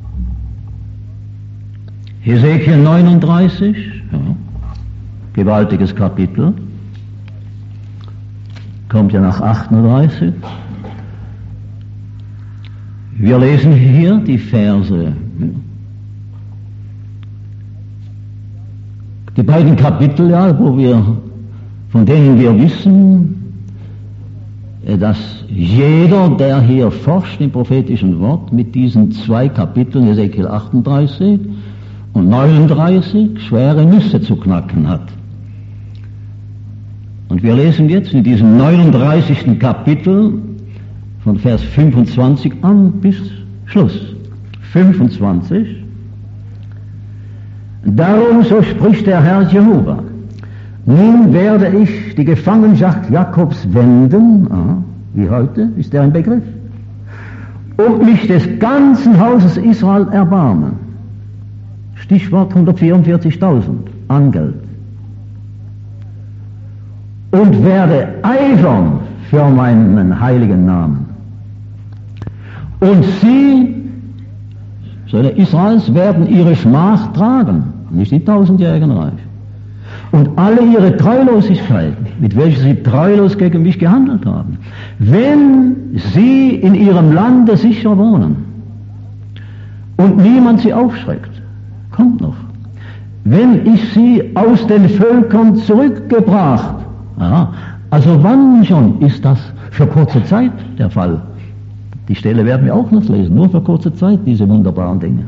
Hesekiel 39, ja, gewaltiges Kapitel, kommt ja nach 38. Wir lesen hier die Verse, die beiden Kapitel, ja, von denen wir wissen, dass jeder, der hier forscht im prophetischen Wort, mit diesen zwei Kapiteln, Hesekiel 38 und 39, schwere Nüsse zu knacken hat. Und wir lesen jetzt in diesem 39. Kapitel von Vers 25 an bis Schluss. 25. Darum, so spricht der Herr Jehova, nun werde ich die Gefangenschaft Jakobs wenden, wie heute ist der ein Begriff, und mich des ganzen Hauses Israel erbarmen. Stichwort 144.000 an Geld. Und werde eifern für meinen heiligen Namen. Und sie, Söhne Israels, werden ihre Schmach tragen, nicht die 1000-jährigen Reich. Und alle ihre Treulosigkeit, mit welcher sie treulos gegen mich gehandelt haben, wenn sie in ihrem Lande sicher wohnen und niemand sie aufschreckt, kommt noch, wenn ich sie aus den Völkern zurückgebracht, also wann schon ist das für kurze Zeit der Fall? Die Stelle werden wir auch noch lesen, nur für kurze Zeit, diese wunderbaren Dinge.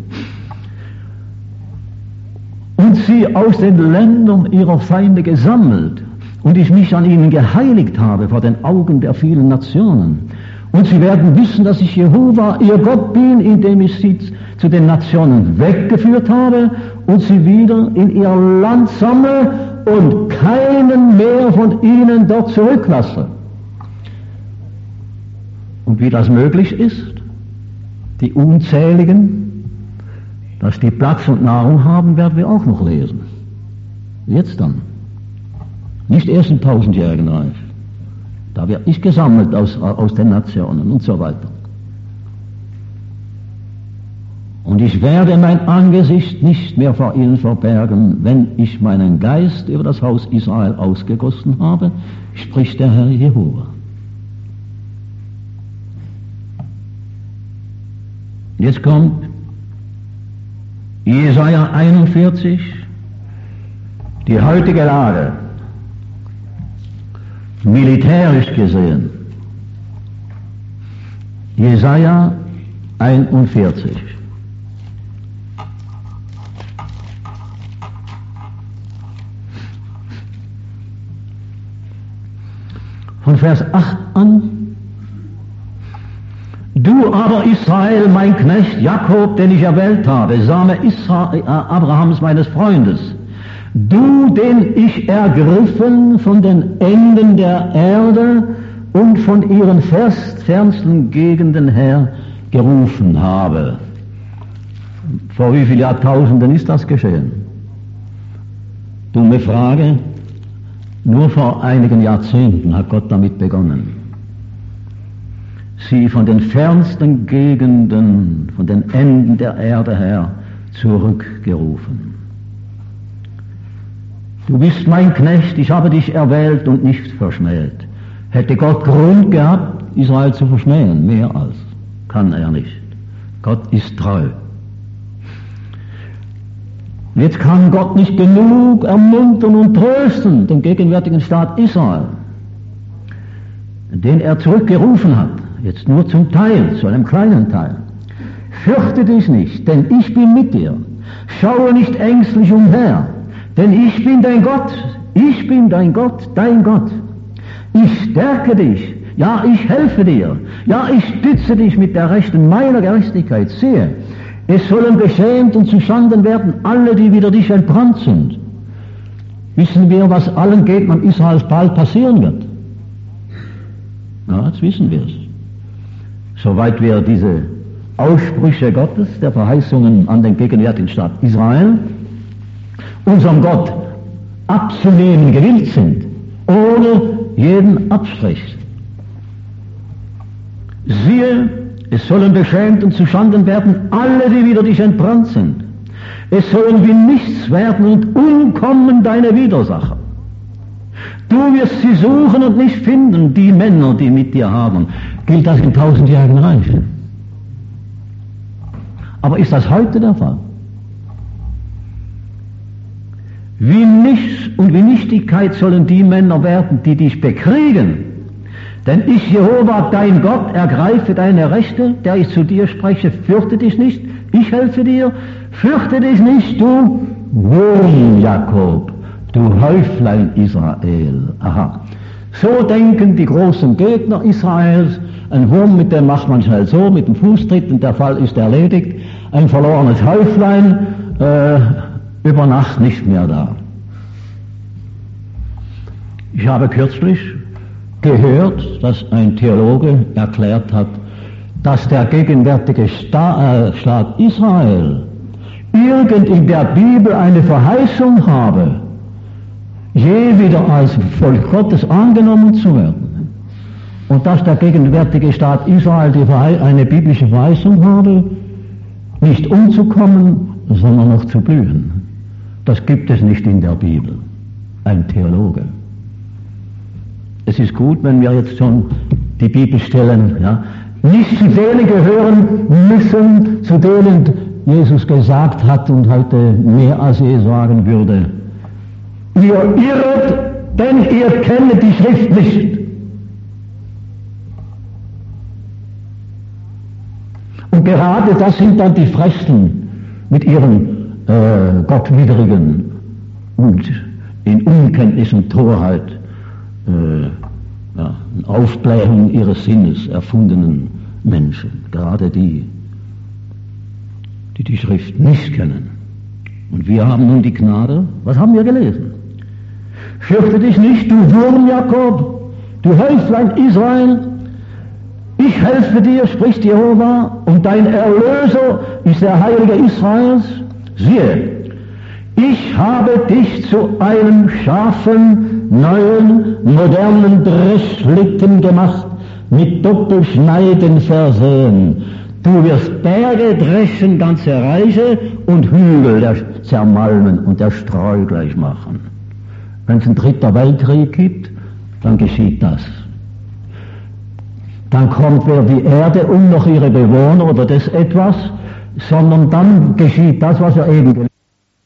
Und sie aus den Ländern ihrer Feinde gesammelt und ich mich an ihnen geheiligt habe vor den Augen der vielen Nationen. Und sie werden wissen, dass ich Jehova, ihr Gott bin, indem ich sie zu den Nationen weggeführt habe und sie wieder in ihr Land sammle und keinen mehr von ihnen dort zurücklasse. Und wie das möglich ist, die Unzähligen, dass die Platz und Nahrung haben, werden wir auch noch lesen. Jetzt dann. Nicht erst im 1000-jährigen Reich. Da wird nicht gesammelt aus den Nationen und so weiter. Und ich werde mein Angesicht nicht mehr vor ihnen verbergen, wenn ich meinen Geist über das Haus Israel ausgegossen habe, spricht der Herr Jehova. Jetzt kommt Jesaja 41, die heutige Lage, militärisch gesehen. Jesaja 41. Von Vers 8 an. Du aber Israel, mein Knecht, Jakob, den ich erwählt habe, Same Abrahams meines Freundes, du, den ich ergriffen von den Enden der Erde und von ihren fernsten Gegenden her gerufen habe. Vor wie vielen Jahrtausenden ist das geschehen? Dumme Frage. Nur vor einigen Jahrzehnten hat Gott damit begonnen. Sie von den fernsten Gegenden, von den Enden der Erde her zurückgerufen. Du bist mein Knecht, ich habe dich erwählt und nicht verschmäht. Hätte Gott Grund gehabt, Israel zu verschmähen? Mehr als. Kann er nicht. Gott ist treu. Jetzt kann Gott nicht genug ermuntern und trösten den gegenwärtigen Staat Israel, den er zurückgerufen hat. Jetzt nur zum Teil, zu einem kleinen Teil. Fürchte dich nicht, denn ich bin mit dir. Schaue nicht ängstlich umher, denn ich bin dein Gott. Ich bin dein Gott, dein Gott. Ich stärke dich. Ja, ich helfe dir. Ja, ich stütze dich mit der Rechten meiner Gerechtigkeit. Siehe, es sollen beschämt und zuschanden werden alle, die wider dich entbrannt sind. Wissen wir, was allen Gegnern Israels bald passieren wird? Ja, jetzt wissen wir es. Soweit wir diese Aussprüche Gottes, der Verheißungen an den gegenwärtigen Staat Israel unserem Gott abzunehmen gewillt sind, ohne jeden Abstrich. Siehe, es sollen beschämt und zuschanden werden alle, die wider dich entbrannt sind. Es sollen wie nichts werden und umkommen deine Widersacher. Du wirst sie suchen und nicht finden, die Männer, die mit dir haben. Gilt das im 1000-jährigen Reich? Aber ist das heute der Fall? Wie nichts und wie Nichtigkeit sollen die Männer werden, die dich bekriegen. Denn ich, Jehova, dein Gott, ergreife deine Rechte, der ich zu dir spreche, fürchte dich nicht, ich helfe dir, fürchte dich nicht, du Wurm Jakob, du Häuflein Israel. Aha. So denken die großen Gegner Israels. Ein Wurm, mit dem macht man schnell so, mit dem Fußtritt, und der Fall ist erledigt. Ein verlorenes Häuflein, über Nacht nicht mehr da. Ich habe kürzlich gehört, dass ein Theologe erklärt hat, dass der gegenwärtige Staat Israel irgend in der Bibel eine Verheißung habe, je wieder als Volk Gottes angenommen zu werden. Und dass der gegenwärtige Staat Israel eine biblische Verheißung habe, nicht umzukommen, sondern noch zu blühen. Das gibt es nicht in der Bibel. Ein Theologe. Es ist gut, wenn wir jetzt schon die Bibelstellen, nicht zu denen gehören müssen, zu denen Jesus gesagt hat und heute mehr als je sagen würde. Ihr irret, denn ihr kennt die Schrift nicht. Und gerade das sind dann die Fresten mit ihren gottwidrigen und in Unkenntnis und Torheit Aufblähung ihres Sinnes erfundenen Menschen, gerade die die Schrift nicht kennen. Und wir haben nun die Gnade, was haben wir gelesen? Fürchte dich nicht, du Wurm Jakob, du Häuflein Israel, ich helfe dir, spricht Jehova, und dein Erlöser ist der Heilige Israels. Siehe, ich habe dich zu einem scharfen, neuen, modernen Dreschlitten gemacht, mit Doppelschneiden versehen. Du wirst Berge dreschen, ganze Reiche, und Hügel zermalmen und der Streu gleich machen. Wenn es einen dritten Weltkrieg gibt, dann geschieht das. Dann kommt weder die Erde um noch ihre Bewohner oder das etwas, sondern dann geschieht das, was er eben gelesen hat.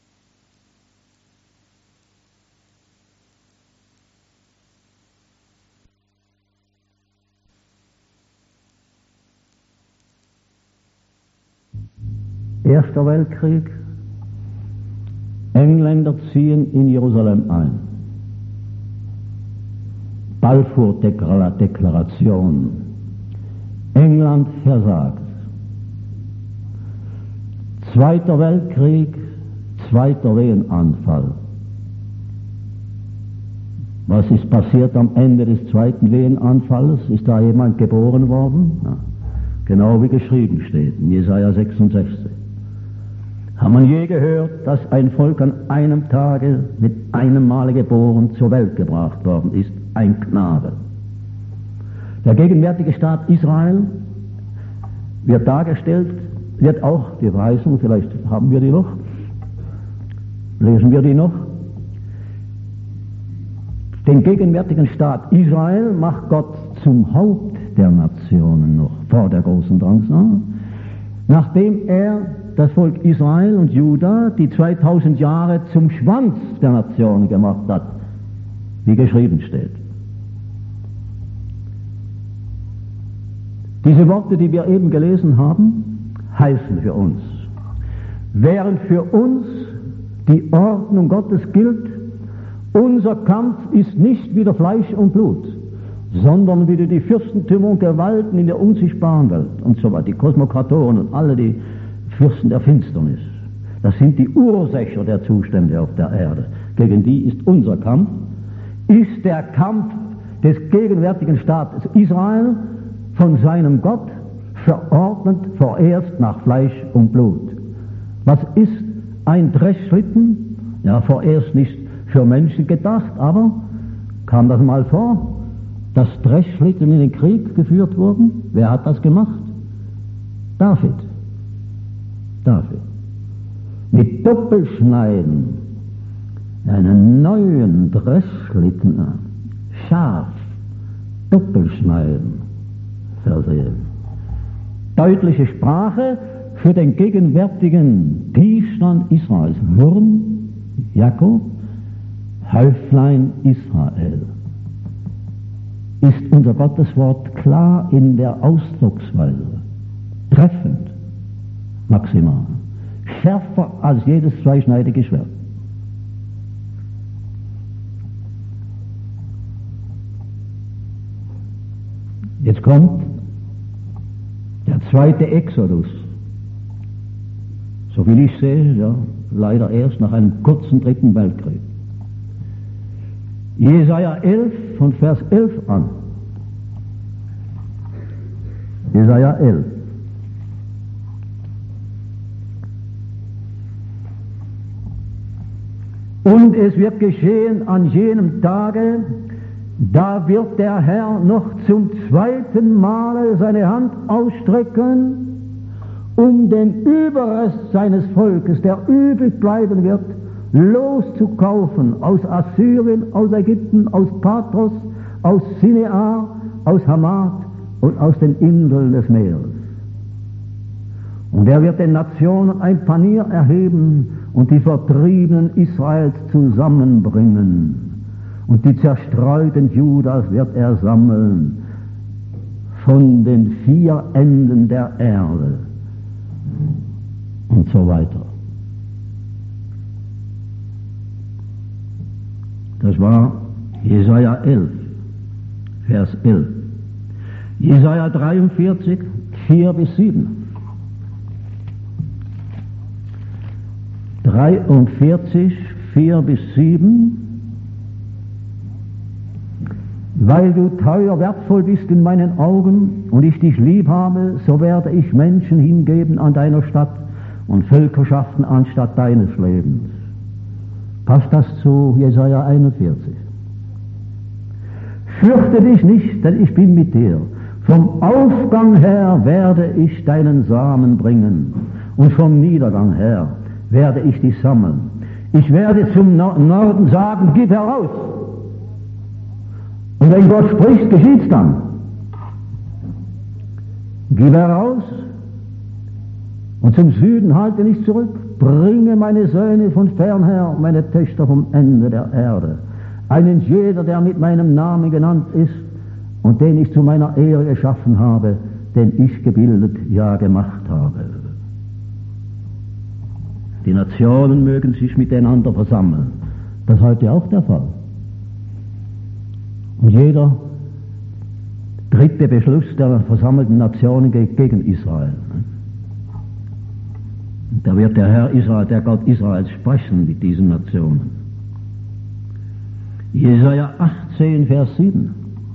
Erster Weltkrieg. Engländer ziehen in Jerusalem ein. Balfour-Deklaration. England versagt. Zweiter Weltkrieg, zweiter Wehenanfall. Was ist passiert am Ende des zweiten Wehenanfalles? Ist da jemand geboren worden? Ja. Genau wie geschrieben steht in Jesaja 66. Haben wir je gehört, dass ein Volk an einem Tage mit einem Male geboren zur Welt gebracht worden ist? Ein Knabe. Der gegenwärtige Staat Israel wird dargestellt, wird auch die Verheißung, vielleicht haben wir die noch, lesen wir die noch. Den gegenwärtigen Staat Israel macht Gott zum Haupt der Nationen noch vor der großen Drangsal, nachdem er das Volk Israel und Juda die 2000 Jahre zum Schwanz der Nationen gemacht hat, wie geschrieben steht. Diese Worte, die wir eben gelesen haben, heißen für uns, während für uns die Ordnung Gottes gilt, unser Kampf ist nicht wider Fleisch und Blut, sondern wider die Fürstentümer und Gewalten in der unsichtbaren Welt und so weiter, die Kosmokratoren und alle die Fürsten der Finsternis. Das sind die Ursacher der Zustände auf der Erde. Gegen die ist unser Kampf. Ist der Kampf des gegenwärtigen Staates Israel von seinem Gott verordnet vorerst nach Fleisch und Blut. Was ist ein Dreschschlitten? Ja, vorerst nicht für Menschen gedacht, aber kam das mal vor, dass Dreschschlitten in den Krieg geführt wurden? Wer hat das gemacht? David. David. Mit Doppelschneiden einen neuen Dreschschlitten, scharf, Doppelschneiden versehen. Deutliche Sprache für den gegenwärtigen Tiefstand Israels. Wurm, Jakob, Häuflein Israel. Ist unser Gotteswort klar in der Ausdrucksweise, treffend, maximal, schärfer als jedes zweischneidige Schwert. Jetzt kommt der zweite Exodus. So viel ich sehe, ja, leider erst nach einem kurzen dritten Weltkrieg. Jesaja 11, von Vers 11 an. Jesaja 11. Und es wird geschehen an jenem Tage, da wird der Herr noch zum zweiten Male seine Hand ausstrecken, um den Überrest seines Volkes, der übrig bleiben wird, loszukaufen aus Assyrien, aus Ägypten, aus Patros, aus Sinear, aus Hamat und aus den Inseln des Meeres. Und er wird den Nationen ein Panier erheben und die Vertriebenen Israels zusammenbringen. Und die zerstreuten Judas wird er sammeln von den 4 Enden der Erde und so weiter. Das war Jesaja 11, Vers 11. Jesaja 43, 4 bis 7. 43, 4 bis 7. Weil du teuer wertvoll bist in meinen Augen und ich dich lieb habe, so werde ich Menschen hingeben an deiner Stadt und Völkerschaften anstatt deines Lebens. Passt das zu Jesaja 41? Fürchte dich nicht, denn ich bin mit dir. Vom Aufgang her werde ich deinen Samen bringen und vom Niedergang her werde ich dich sammeln. Ich werde zum Norden sagen, gib heraus. Und wenn Gott spricht, geschieht's dann. Gib heraus und zum Süden halte nicht zurück. Bringe meine Söhne von fernher, meine Töchter vom Ende der Erde. Einen jeder, der mit meinem Namen genannt ist und den ich zu meiner Ehre geschaffen habe, den ich gebildet, ja gemacht habe. Die Nationen mögen sich miteinander versammeln. Das ist heute auch der Fall. Und jeder dritte Beschluss der versammelten Nationen geht gegen Israel. Da wird der Herr Israel, der Gott Israels, sprechen mit diesen Nationen. Jesaja 18, Vers 7.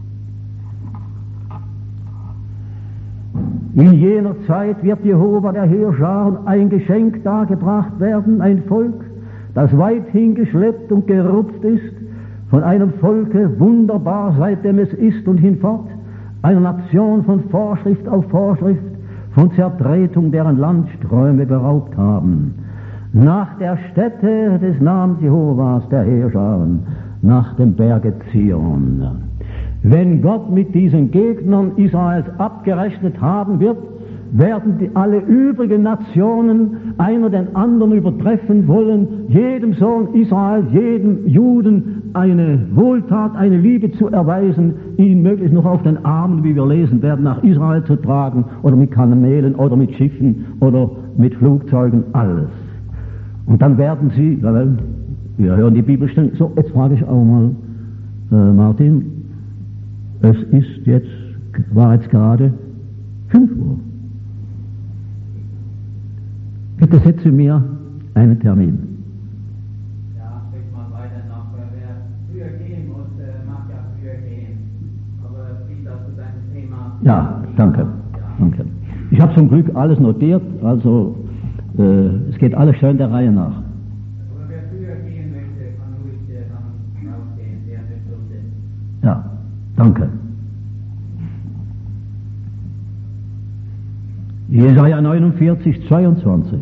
In jener Zeit wird Jehova der Heerscharen ein Geschenk dargebracht werden, ein Volk, das weit hingeschleppt und gerupft ist, von einem Volke wunderbar, seitdem es ist und hinfort, einer Nation von Vorschrift auf Vorschrift, von Zertretung deren Landsträume beraubt haben, nach der Stätte des Namens Jehovas, der Heerscharen, nach dem Berge Zion. Wenn Gott mit diesen Gegnern Israels abgerechnet haben wird, werden alle übrigen Nationen einer den anderen übertreffen wollen, jedem Sohn Israels, jedem Juden eine Wohltat, eine Liebe zu erweisen, ihn möglichst noch auf den Armen, wie wir lesen werden, nach Israel zu tragen, oder mit Kamelen, oder mit Schiffen, oder mit Flugzeugen, alles. Und dann werden sie, wir hören die Bibelstellen, so, jetzt frage ich auch mal, Martin, es ist jetzt, war jetzt gerade 5 Uhr. Bitte setze mir einen Termin. Ja, sprich mal weiter nach. Wer früher gehen muss, mag ja früher gehen. Aber wie das zu deinem Thema. Ja, danke. Danke. Ich habe zum Glück alles notiert, also es geht alles schön der Reihe nach. Aber wer früher gehen Danke. Jesaja 49, 22.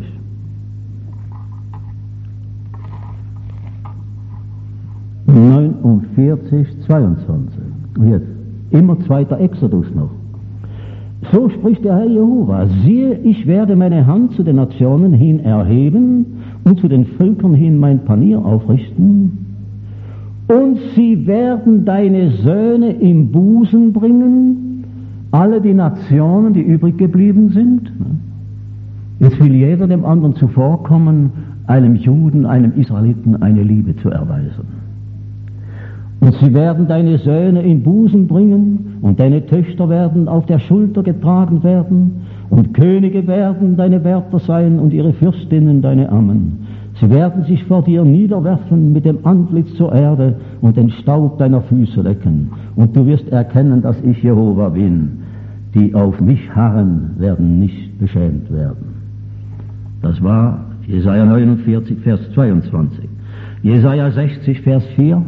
Und jetzt, immer 2. Exodus noch. So spricht der Herr Jehova: Siehe, ich werde meine Hand zu den Nationen hin erheben und zu den Völkern hin mein Panier aufrichten, und sie werden deine Söhne im Busen bringen, alle die Nationen, die übrig geblieben sind. Jetzt will jeder dem anderen zuvorkommen, einem Juden, einem Israeliten eine Liebe zu erweisen. Und sie werden deine Söhne in Busen bringen, und deine Töchter werden auf der Schulter getragen werden, und Könige werden deine Wärter sein, und ihre Fürstinnen deine Ammen. Sie werden sich vor dir niederwerfen mit dem Antlitz zur Erde und den Staub deiner Füße lecken. Und du wirst erkennen, dass ich Jehova bin. Die auf mich harren, werden nicht beschämt werden. Das war Jesaja 49, Vers 22. Jesaja 60, Vers 4.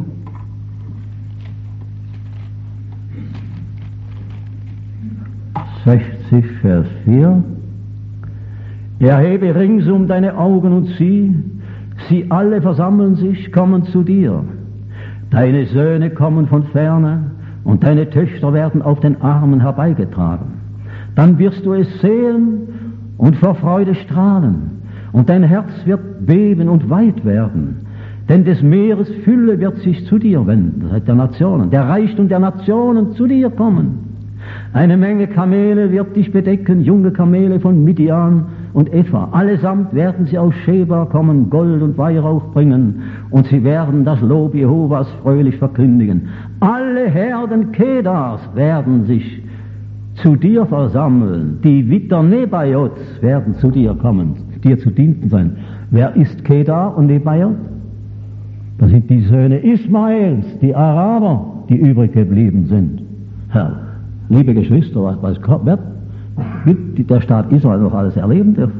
Vers 4. Erhebe ringsum deine Augen und sieh, sie alle versammeln sich, kommen zu dir. Deine Söhne kommen von ferne, und deine Töchter werden auf den Armen herbeigetragen. Dann wirst du es sehen und vor Freude strahlen, und dein Herz wird beben und weit werden, denn des Meeres Fülle wird sich zu dir wenden, das heißt der Nationen, der Reichtum der Nationen zu dir kommen. Eine Menge Kamele wird dich bedecken, junge Kamele von Midian und Epha. Allesamt werden sie aus Sheba kommen, Gold und Weihrauch bringen, und sie werden das Lob Jehovas fröhlich verkündigen. Alle Herden Kedars werden sich zu dir versammeln. Die Witter Nebajots werden zu dir kommen, dir zu Diensten sein. Wer ist Kedar und Nebajot? Das sind die Söhne Ismaels, die Araber, die übrig geblieben sind. Herr, liebe Geschwister, was wird der Staat Israel noch alles erleben dürfen?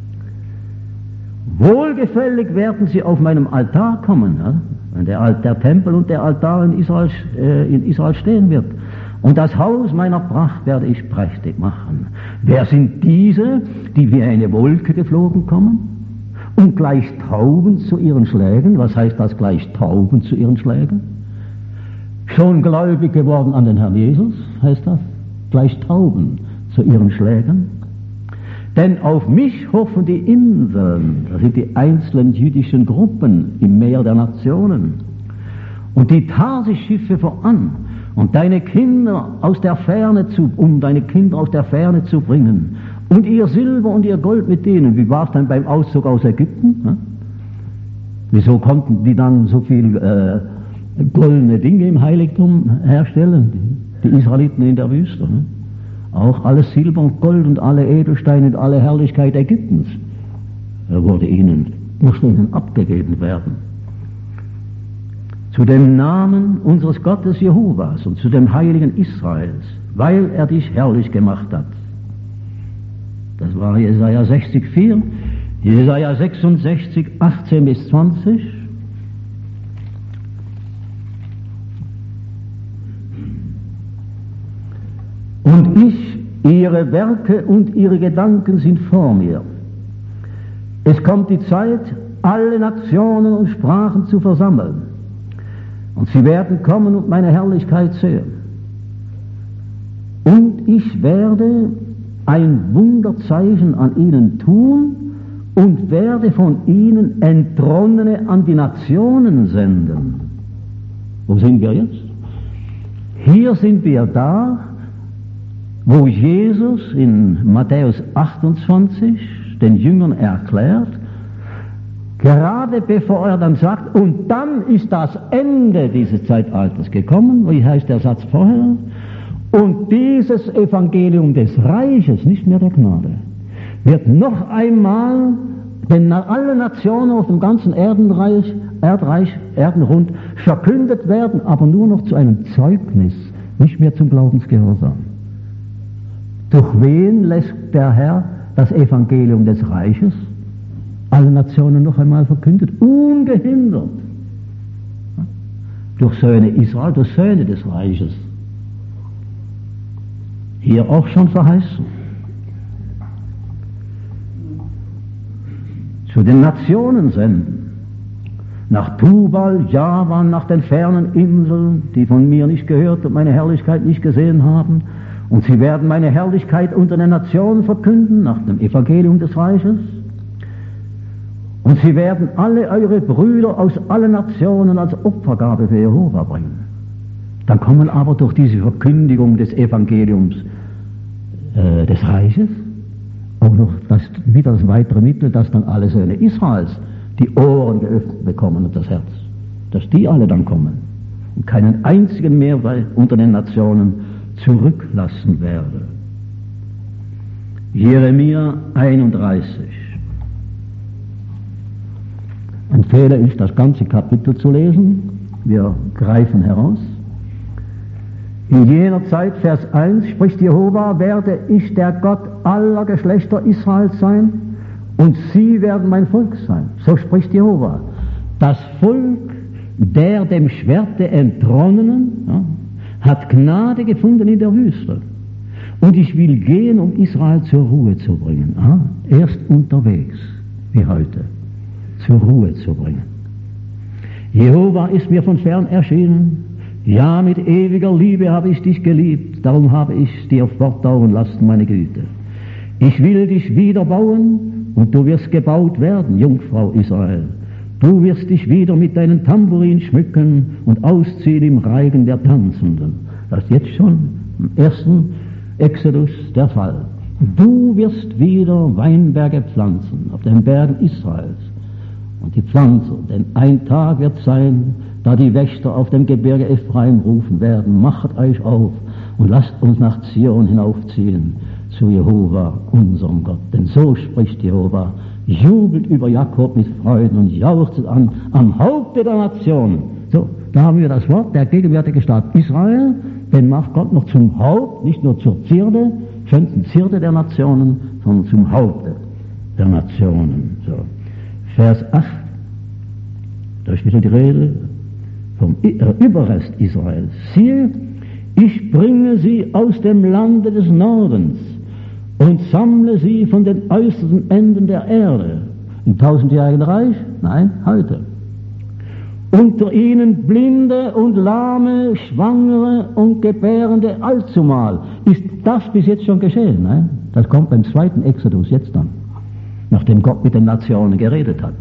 Wohlgefällig werden sie auf meinem Altar kommen, ja? Wenn der Tempel und der Altar in Israel stehen wird. Und das Haus meiner Pracht werde ich prächtig machen. Wer sind diese, die wie eine Wolke geflogen kommen? Und gleich Tauben zu ihren Schlägen? Was heißt das, gleich Tauben zu ihren Schlägen? Schon gläubig geworden an den Herrn Jesus, heißt das, gleich Tauben zu ihren Schlägen. Denn auf mich hoffen die Inseln, das sind die einzelnen jüdischen Gruppen im Meer der Nationen, und die Tarsisch-Schiffe voran, um deine Kinder aus der Ferne zu bringen, und ihr Silber und ihr Gold mit denen. Wie war es dann beim Auszug aus Ägypten? Ne? Wieso konnten die dann so viel goldene Dinge im Heiligtum herstellen, die Israeliten in der Wüste? Ne? Auch alles Silber und Gold und alle Edelsteine und alle Herrlichkeit Ägyptens musste ihnen abgegeben werden. Zu dem Namen unseres Gottes Jehovas und zu dem Heiligen Israels, weil er dich herrlich gemacht hat. Das war Jesaja 60,4, Jesaja 66, 18 bis 20. Und ihre Werke und ihre Gedanken sind vor mir. Es kommt die Zeit, alle Nationen und Sprachen zu versammeln. Und sie werden kommen und meine Herrlichkeit sehen. Und ich werde ein Wunderzeichen an ihnen tun und werde von ihnen Entronnene an die Nationen senden. Wo sind wir jetzt? Hier sind wir da, wo Jesus in Matthäus 28 den Jüngern erklärt, gerade bevor er dann sagt, und dann ist das Ende dieses Zeitalters gekommen, wie heißt der Satz vorher, und dieses Evangelium des Reiches, nicht mehr der Gnade, wird noch einmal alle Nationen auf dem ganzen Erdenrund verkündet werden, aber nur noch zu einem Zeugnis, nicht mehr zum Glaubensgehorsam. Durch wen lässt der Herr das Evangelium des Reiches alle Nationen noch einmal verkündet? Ungehindert. Durch Söhne Israel, durch Söhne des Reiches. Hier auch schon verheißen. Zu den Nationen senden. Nach Tubal, Javan, nach den fernen Inseln, die von mir nicht gehört und meine Herrlichkeit nicht gesehen haben. Und sie werden meine Herrlichkeit unter den Nationen verkünden, nach dem Evangelium des Reiches. Und sie werden alle eure Brüder aus allen Nationen als Opfergabe für Jehova bringen. Dann kommen aber durch diese Verkündigung des Evangeliums des Reiches auch noch wieder das weitere Mittel, dass dann alle Söhne Israels die Ohren geöffnet bekommen und das Herz, dass die alle dann kommen und keinen einzigen mehr unter den Nationen zurücklassen werde. Jeremia 31. Empfehle ich, das ganze Kapitel zu lesen. Wir greifen heraus. In jener Zeit, Vers 1, spricht Jehova, werde ich der Gott aller Geschlechter Israels sein und sie werden mein Volk sein. So spricht Jehova. Das Volk der dem Schwerte Entronnenen hat Gnade gefunden in der Wüste. Und ich will gehen, um Israel zur Ruhe zu bringen. Erst unterwegs, wie heute, zur Ruhe zu bringen. Jehova ist mir von fern erschienen. Ja, mit ewiger Liebe habe ich dich geliebt, darum habe ich dir fortdauern lassen, meine Güte. Ich will dich wieder bauen und du wirst gebaut werden, Jungfrau Israel. Du wirst dich wieder mit deinen Tambourin schmücken und ausziehen im Reigen der Tanzenden. Das ist jetzt schon im ersten Exodus der Fall. Du wirst wieder Weinberge pflanzen auf den Bergen Israels. Und die Pflanzer, denn ein Tag wird sein, da die Wächter auf dem Gebirge Ephraim rufen werden, machet euch auf und lasst uns nach Zion hinaufziehen, zu Jehova, unserem Gott. Denn so spricht Jehova, jubelt über Jakob mit Freuden und jauchzt an am Haupte der Nationen. So, da haben wir das Wort, der gegenwärtige Staat Israel, den macht Gott noch zum Haupt, nicht nur zur Zierde, schönsten Zierde der Nationen, sondern zum Haupte der Nationen. So. Vers 8, da ist wieder die Rede vom Überrest Israels. Siehe, ich bringe sie aus dem Lande des Nordens und sammle sie von den äußersten Enden der Erde. Im 1000-jährigen Reich? Nein, heute. Unter ihnen Blinde und Lahme, Schwangere und Gebärende allzumal. Ist das bis jetzt schon geschehen? Nein? Das kommt beim zweiten Exodus jetzt dann, nachdem Gott mit den Nationen geredet hat.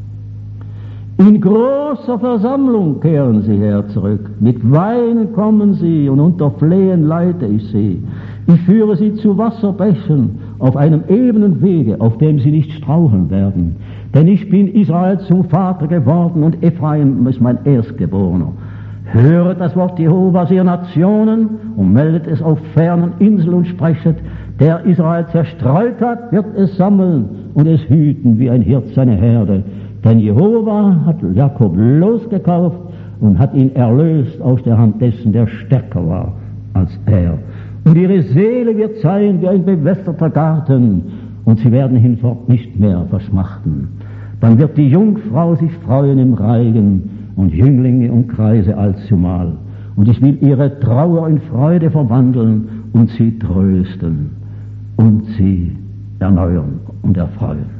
In großer Versammlung kehren sie her zurück. Mit Weinen kommen sie und unter Flehen leite ich sie. Ich führe sie zu Wasserbächen auf einem ebenen Wege, auf dem sie nicht straucheln werden. Denn ich bin Israel zum Vater geworden und Ephraim ist mein Erstgeborener. Höret das Wort Jehovas, ihr Nationen, und meldet es auf fernen Inseln und sprechet, der Israel zerstreut hat, wird es sammeln und es hüten wie ein Hirt seine Herde. Denn Jehova hat Jakob losgekauft und hat ihn erlöst aus der Hand dessen, der stärker war als er. Und ihre Seele wird sein wie ein bewässerter Garten, und sie werden hinfort nicht mehr verschmachten. Dann wird die Jungfrau sich freuen im Reigen und Jünglinge umkreise allzumal. Und ich will ihre Trauer in Freude verwandeln und sie trösten und sie erneuern und erfreuen.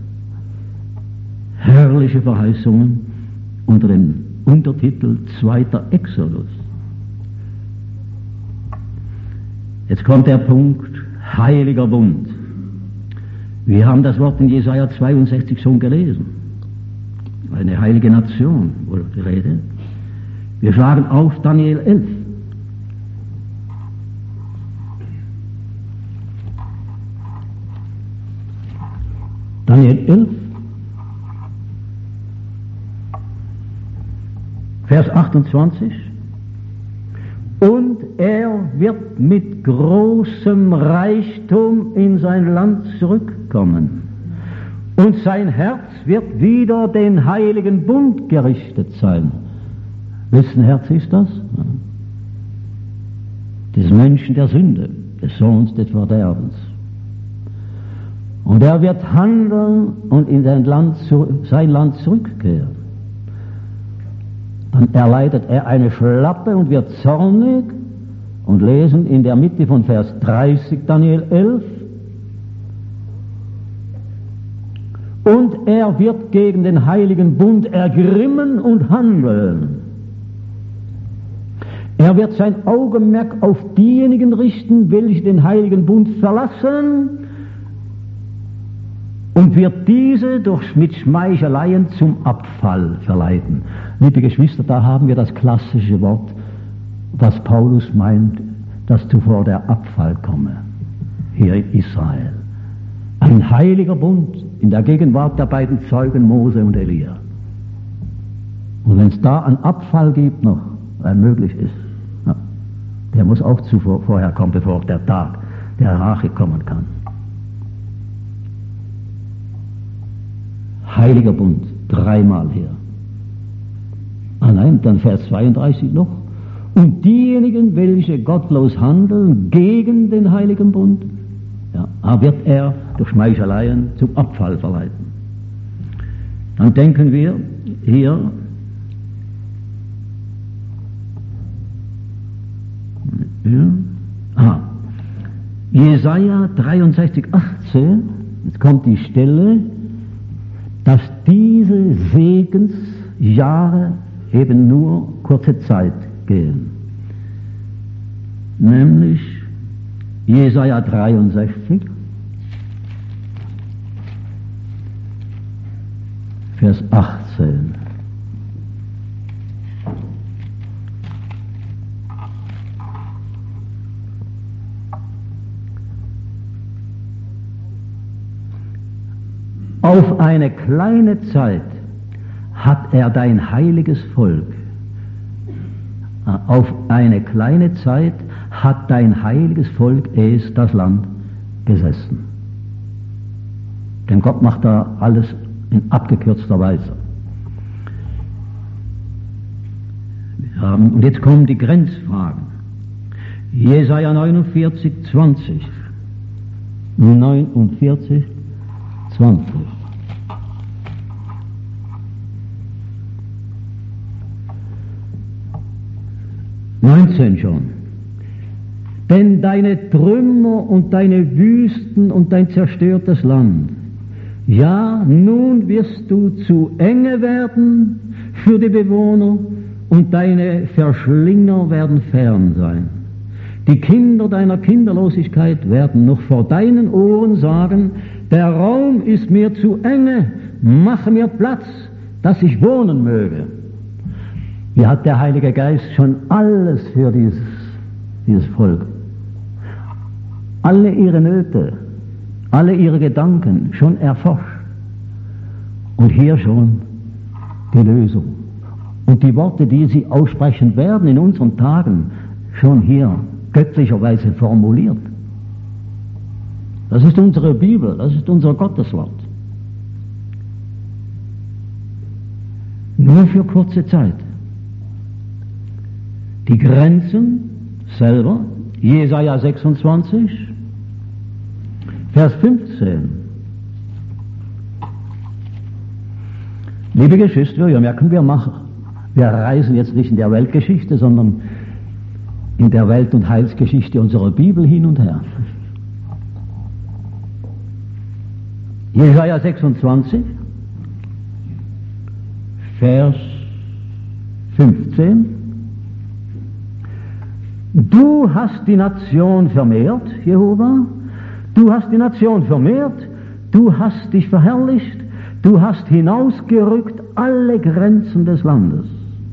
Herrliche Verheißungen unter dem Untertitel Zweiter Exodus. Jetzt kommt der Punkt Heiliger Bund. Wir haben das Wort in Jesaja 62 schon gelesen. Eine heilige Nation, wohl die Rede. Wir schlagen auf Daniel 11. Daniel 11. Vers 28. Und er wird mit großem Reichtum in sein Land zurückkommen. Und sein Herz wird wieder den heiligen Bund gerichtet sein. Wessen Herz ist das? Des Menschen der Sünde, des Sohns des Verderbens. Und er wird handeln und in sein Land zurückkehren. Dann erleidet er eine Schlappe und wird zornig und lesen in der Mitte von Vers 30 Daniel 11. Und er wird gegen den heiligen Bund ergrimmen und handeln. Er wird sein Augenmerk auf diejenigen richten, welche den heiligen Bund verlassen, und wird diese mit Schmeicheleien zum Abfall verleiten. Liebe Geschwister, da haben wir das klassische Wort, was Paulus meint, dass zuvor der Abfall komme, hier in Israel. Ein heiliger Bund in der Gegenwart der beiden Zeugen Mose und Elia. Und wenn es da einen Abfall gibt noch, weil möglich ist, ja, der muss auch vorher kommen, bevor der Tag der Rache kommen kann. Heiliger Bund, dreimal hier. Ah nein, dann Vers 32 noch. Und diejenigen, welche gottlos handeln gegen den heiligen Bund, ja, wird er durch Schmeicheleien zum Abfall verleiten. Dann denken wir hier Jesaja 63,18, jetzt kommt die Stelle, dass diese Segensjahre eben nur kurze Zeit gehen. Nämlich Jesaja 63, Vers 18. Auf eine kleine Zeit hat er dein heiliges Volk, auf eine kleine Zeit hat dein heiliges Volk es, das Land, gesessen. Denn Gott macht da alles in abgekürzter Weise. Und jetzt kommen die Grenzfragen. Jesaja 49, 20. 49, 20. Schon. Denn deine Trümmer und deine Wüsten und dein zerstörtes Land, ja, nun wirst du zu enge werden für die Bewohner und deine Verschlinger werden fern sein. Die Kinder deiner Kinderlosigkeit werden noch vor deinen Ohren sagen, der Raum ist mir zu enge, mache mir Platz, dass ich wohnen möge. Hier hat der Heilige Geist schon alles für dieses Volk. Alle ihre Nöte, alle ihre Gedanken schon erforscht. Und hier schon die Lösung. Und die Worte, die sie aussprechen werden in unseren Tagen, schon hier göttlicherweise formuliert. Das ist unsere Bibel, das ist unser Gotteswort. Nur für kurze Zeit. Die Grenzen selber, Jesaja 26, Vers 15. Liebe Geschwister, wir merken, wir reisen jetzt nicht in der Weltgeschichte, sondern in der Welt- und Heilsgeschichte unserer Bibel hin und her. Jesaja 26, Vers 15. Du hast die Nation vermehrt, Jehova, du hast die Nation vermehrt, du hast dich verherrlicht, du hast hinausgerückt alle Grenzen des Landes.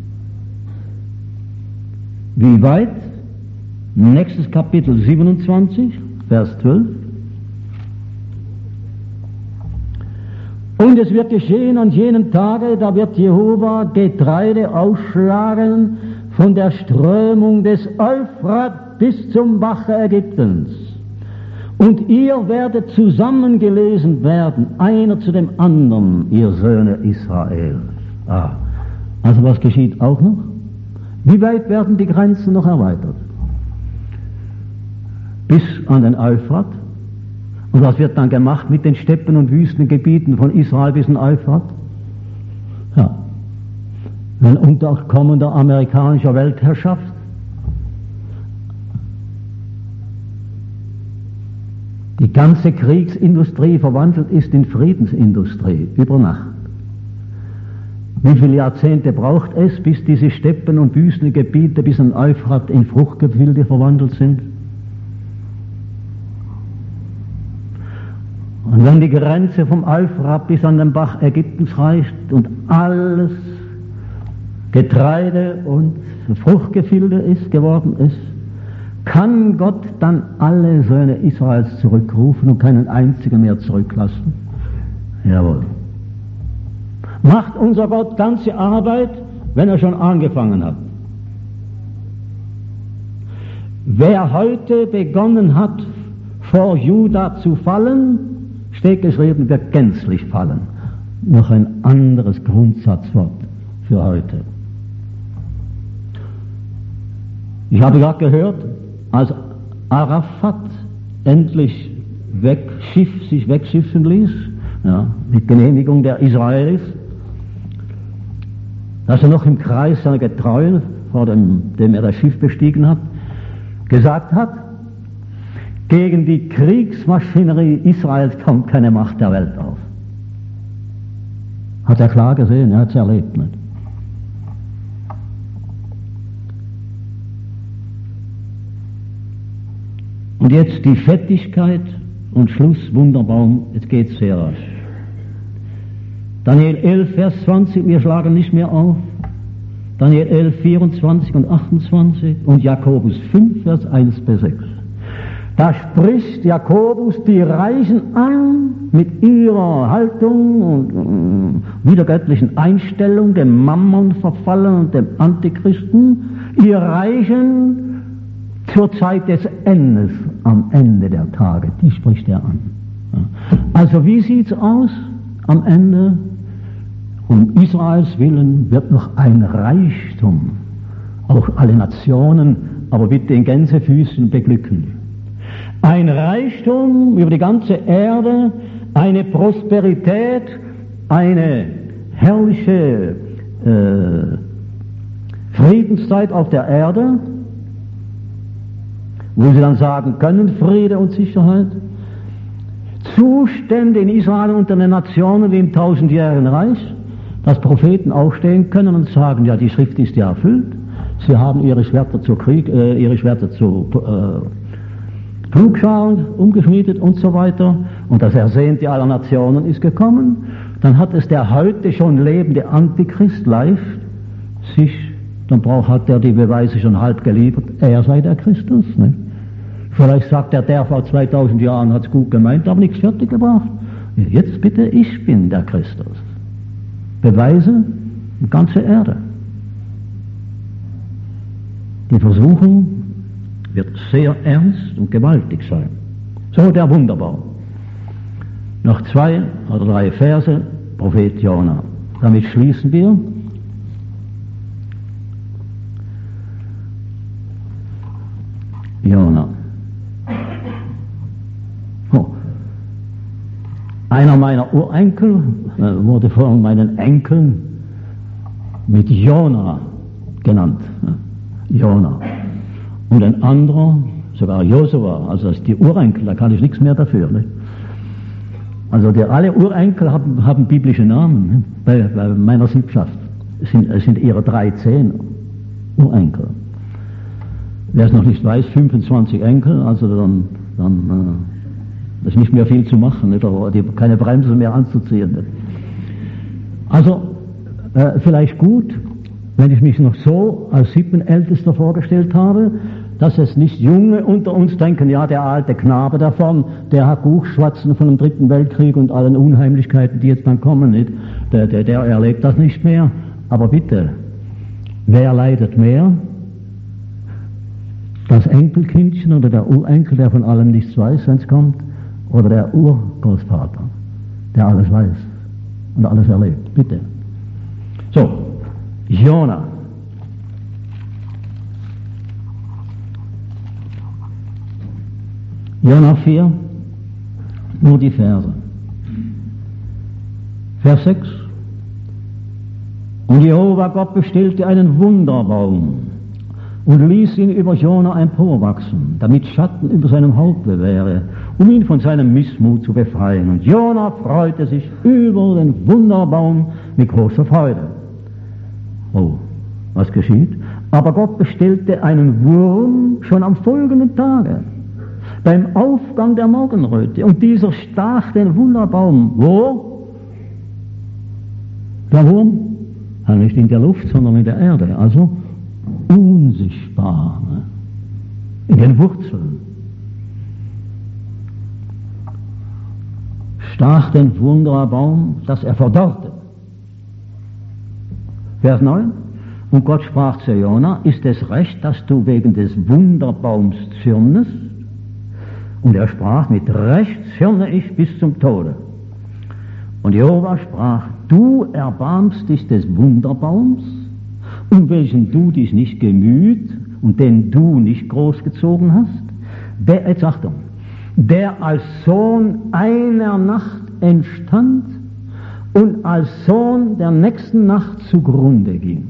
Wie weit? Nächstes Kapitel 27, Vers 12. Und es wird geschehen an jenen Tage, da wird Jehova Getreide ausschlagen von der Strömung des Euphrat bis zum Bache Ägyptens. Und ihr werdet zusammengelesen werden, einer zu dem anderen, ihr Söhne Israels. Also was geschieht auch noch? Wie weit werden die Grenzen noch erweitert? Bis an den Euphrat. Und was wird dann gemacht mit den Steppen und Wüstengebieten von Israel bis in den Euphrat? Ja. Ein Unterkommen der amerikanischer Weltherrschaft. die ganze Kriegsindustrie verwandelt ist in Friedensindustrie, über Nacht. Wie viele Jahrzehnte braucht es, bis diese Steppen- und Wüstengebiete bis an Euphrat in Fruchtgefilde verwandelt sind? Und wenn die Grenze vom Euphrat bis an den Bach Ägyptens reicht und alles Getreide und Fruchtgefilde geworden ist, kann Gott dann alle Söhne Israels zurückrufen und keinen einzigen mehr zurücklassen? Jawohl. Macht unser Gott ganze Arbeit, wenn er schon angefangen hat. Wer heute begonnen hat, vor Juda zu fallen, steht geschrieben, wird gänzlich fallen. Noch ein anderes Grundsatzwort für heute. Ich habe gerade gehört, als Arafat endlich sich wegschiffen ließ, ja, mit Genehmigung der Israelis, dass er noch im Kreis seiner Getreuen, vor dem er das Schiff bestiegen hat, gesagt hat, gegen die Kriegsmaschinerie Israels kommt keine Macht der Welt auf. Hat er klar gesehen, er hat es erlebt. Nicht? Und jetzt die Fettigkeit und Schluss, Wunderbaum, jetzt geht es sehr rasch. Daniel 11, Vers 20, wir schlagen nicht mehr auf. Daniel 11, 24 und 28 und Jakobus 5, Vers 1 bis 6. Da spricht Jakobus die Reichen an mit ihrer Haltung und widergöttlichen Einstellung, dem Mammon verfallen und dem Antichristen. Ihr Reichen zur Zeit des Endes, am Ende der Tage, die spricht er an. Also wie sieht's aus am Ende? Um Israels Willen wird noch ein Reichtum, auch alle Nationen, aber bitte in Gänsefüßen beglücken. Ein Reichtum über die ganze Erde, eine Prosperität, eine herrliche Friedenszeit auf der Erde, wo sie dann sagen können, Friede und Sicherheit. Zustände in Israel unter den Nationen wie im 1000-jährigen Reich, dass Propheten aufstehen können und sagen, ja, die Schrift ist ja erfüllt, sie haben ihre Schwerter zu Pflugscharen umgeschmiedet und so weiter, und das Ersehnte aller Nationen ist gekommen, dann hat es der heute schon lebende Antichrist leicht hat er die Beweise schon halb geliefert, er sei der Christus. Ne? Vielleicht sagt der vor 2000 Jahren hat es gut gemeint, aber nichts fertig gebracht. Jetzt bitte, ich bin der Christus. Beweise die ganze Erde. Die Versuchung wird sehr ernst und gewaltig sein. So der Wunderbau. Noch 2 oder 3 Verse, Prophet Jona. Damit schließen wir. Jona. Einer meiner Urenkel wurde von meinen Enkeln mit Jona genannt. Jona. Und ein anderer, sogar Josua, also das ist die Urenkel, da kann ich nichts mehr dafür. Nicht? Also alle Urenkel haben biblische Namen, ne? bei meiner Sippschaft. Es sind ihre 13 Urenkel. Wer es noch nicht weiß, 25 Enkel, also dann ist nicht mehr viel zu machen, nicht? Oder keine Bremse mehr anzuziehen. Nicht? Also vielleicht gut, wenn ich mich noch so als Sippenältester vorgestellt habe, dass es nicht Junge unter uns denken, ja, der alte Knabe davon, der hat Buchschwatzen von dem 3. Weltkrieg und allen Unheimlichkeiten, die jetzt dann kommen, nicht? Der erlebt das nicht mehr. Aber bitte, wer leidet mehr? Das Enkelkindchen oder der Urenkel, der von allem nichts weiß, wenn es kommt, oder der Urgroßvater, der alles weiß und alles erlebt? Bitte. So, Jona. Jona 4, nur die Verse. Vers 6. Und Jehova Gott bestellte einen Wunderbaum und ließ ihn über Jona emporwachsen, damit Schatten über seinem Haupte wäre um ihn von seinem Missmut zu befreien. Und Jona freute sich über den Wunderbaum mit großer Freude. Oh, was geschieht? Aber Gott bestellte einen Wurm schon am folgenden Tage, beim Aufgang der Morgenröte. Und dieser stach den Wunderbaum. Wo? Der Wurm? Ja, nicht in der Luft, sondern in der Erde. Also unsichtbar. Ne? In den Wurzeln. Stach den Wunderbaum, dass er verdorrte. Vers 9. Und Gott sprach zu Jona, ist es recht, dass du wegen des Wunderbaums zürnest? Und er sprach, mit Recht zürne ich bis zum Tode. Und Jehova sprach, du erbarmst dich des Wunderbaums, um welchen du dich nicht gemüht und den du nicht großgezogen hast, jetzt Achtung, der als Sohn einer Nacht entstand und als Sohn der nächsten Nacht zugrunde ging.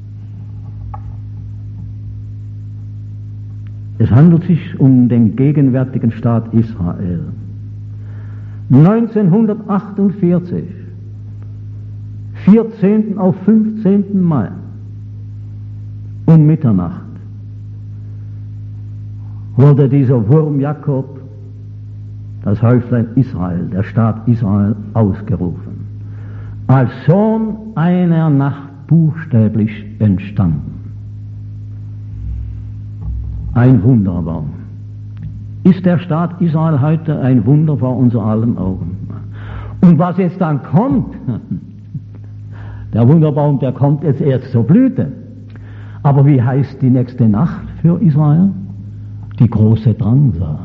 Es handelt sich um den gegenwärtigen Staat Israel. 1948, 14. auf 15. Mai um Mitternacht wurde dieser Wurm Jakob, das Häuflein Israel, der Staat Israel, ausgerufen. Als Sohn einer Nacht buchstäblich entstanden. Ein Wunderbaum. Ist der Staat Israel heute ein Wunder vor unser allen Augen? Und was jetzt dann kommt, der Wunderbaum, der kommt jetzt erst zur Blüte. Aber wie heißt die nächste Nacht für Israel? Die große Drangsal.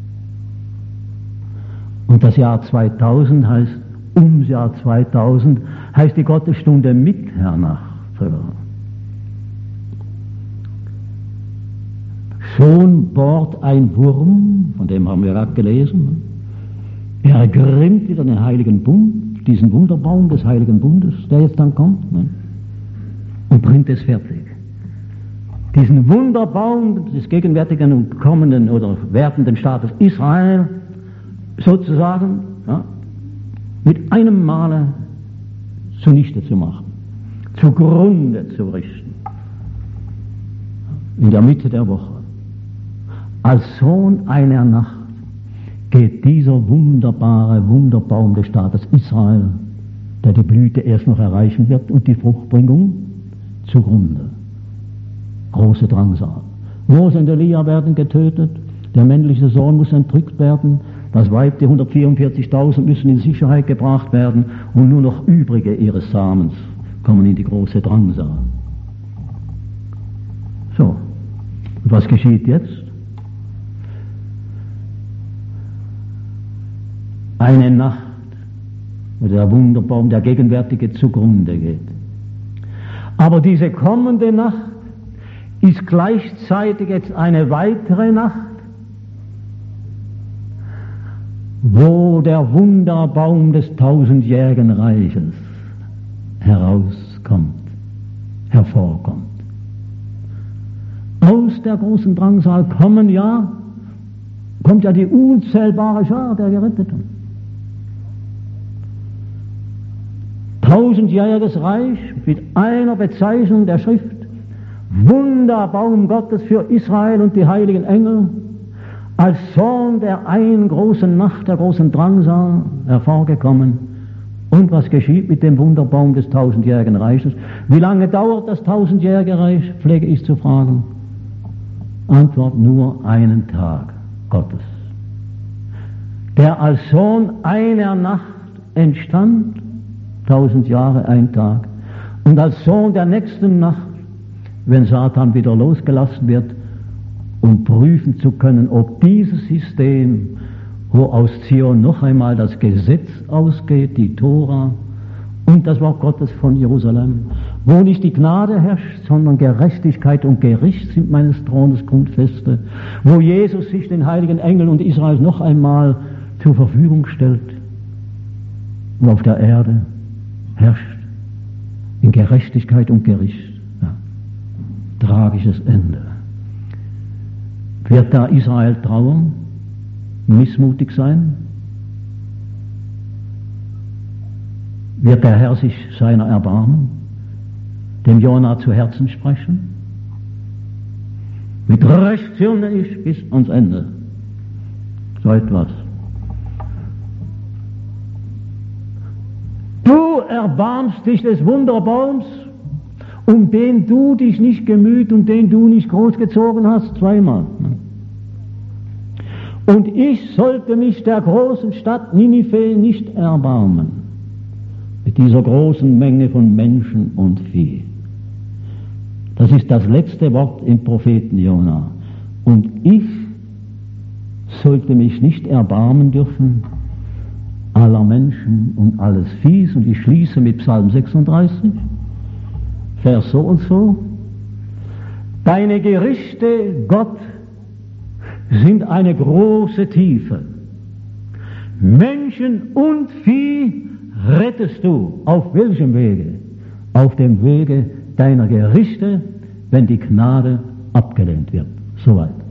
Und das Jahr 2000 heißt, ums Jahr 2000, heißt die Gottesstunde Mitternacht. Schon bohrt ein Wurm, von dem haben wir gerade gelesen, er ergrimmt wieder den Heiligen Bund, diesen Wunderbaum des Heiligen Bundes, der jetzt dann kommt, ne? Und bringt es fertig. Diesen Wunderbaum des gegenwärtigen und kommenden oder werdenden Staates Israel sozusagen, ja, mit einem Male zunichte zu machen, zugrunde zu richten. In der Mitte der Woche. Als Sohn einer Nacht geht dieser wunderbare Wunderbaum des Staates Israel, der die Blüte erst noch erreichen wird und die Fruchtbringung, zugrunde. Große Drangsal. Mose und Elia werden getötet, der männliche Sohn muss entrückt werden, das Weib, die 144.000 müssen in Sicherheit gebracht werden und nur noch übrige ihres Samens kommen in die große Drangsal. So, und was geschieht jetzt? Eine Nacht, wo der Wunderbaum, der gegenwärtige, zugrunde geht. Aber diese kommende Nacht ist gleichzeitig jetzt eine weitere Nacht, wo der Wunderbaum des tausendjährigen Reiches hervorkommt. Aus der großen Drangsal kommt ja die unzählbare Schar der Geretteten. Tausendjähriges Reich mit einer Bezeichnung der Schrift, Wunderbaum Gottes für Israel und die heiligen Engel, als Sohn der einen großen Nacht, der großen Drangsal hervorgekommen. Und was geschieht mit dem Wunderbaum des tausendjährigen Reiches? Wie lange dauert das tausendjährige Reich, pflege ich zu fragen? Antwort: nur einen Tag Gottes, der als Sohn einer Nacht entstand, 1000 Jahre, ein Tag, und als Sohn der nächsten Nacht, wenn Satan wieder losgelassen wird, um prüfen zu können, ob dieses System, wo aus Zion noch einmal das Gesetz ausgeht, die Tora und das Wort Gottes von Jerusalem, wo nicht die Gnade herrscht, sondern Gerechtigkeit und Gericht sind meines Thrones Grundfeste, wo Jesus sich den heiligen Engeln und Israel noch einmal zur Verfügung stellt und auf der Erde herrscht in Gerechtigkeit und Gericht. Ja. Tragisches Ende. Wird da Israel trauern? missmutig sein? Wird der Herr sich seiner erbarmen, dem Jona zu Herzen sprechen? Mit Recht zürne ich bis ans Ende. So etwas. Du erbarmst dich des Wunderbaums, um den du dich nicht gemüht und den du nicht großgezogen hast, zweimal. Und ich sollte mich der großen Stadt Ninive nicht erbarmen, mit dieser großen Menge von Menschen und Vieh. Das ist das letzte Wort im Propheten Jona. Und ich sollte mich nicht erbarmen dürfen aller Menschen und alles Viehs. Und ich schließe mit Psalm 36, Vers so und so. Deine Gerichte, Gott, sind eine große Tiefe. Menschen und Vieh rettest du. Auf welchem Wege? Auf dem Wege deiner Gerichte, wenn die Gnade abgelehnt wird. Soweit.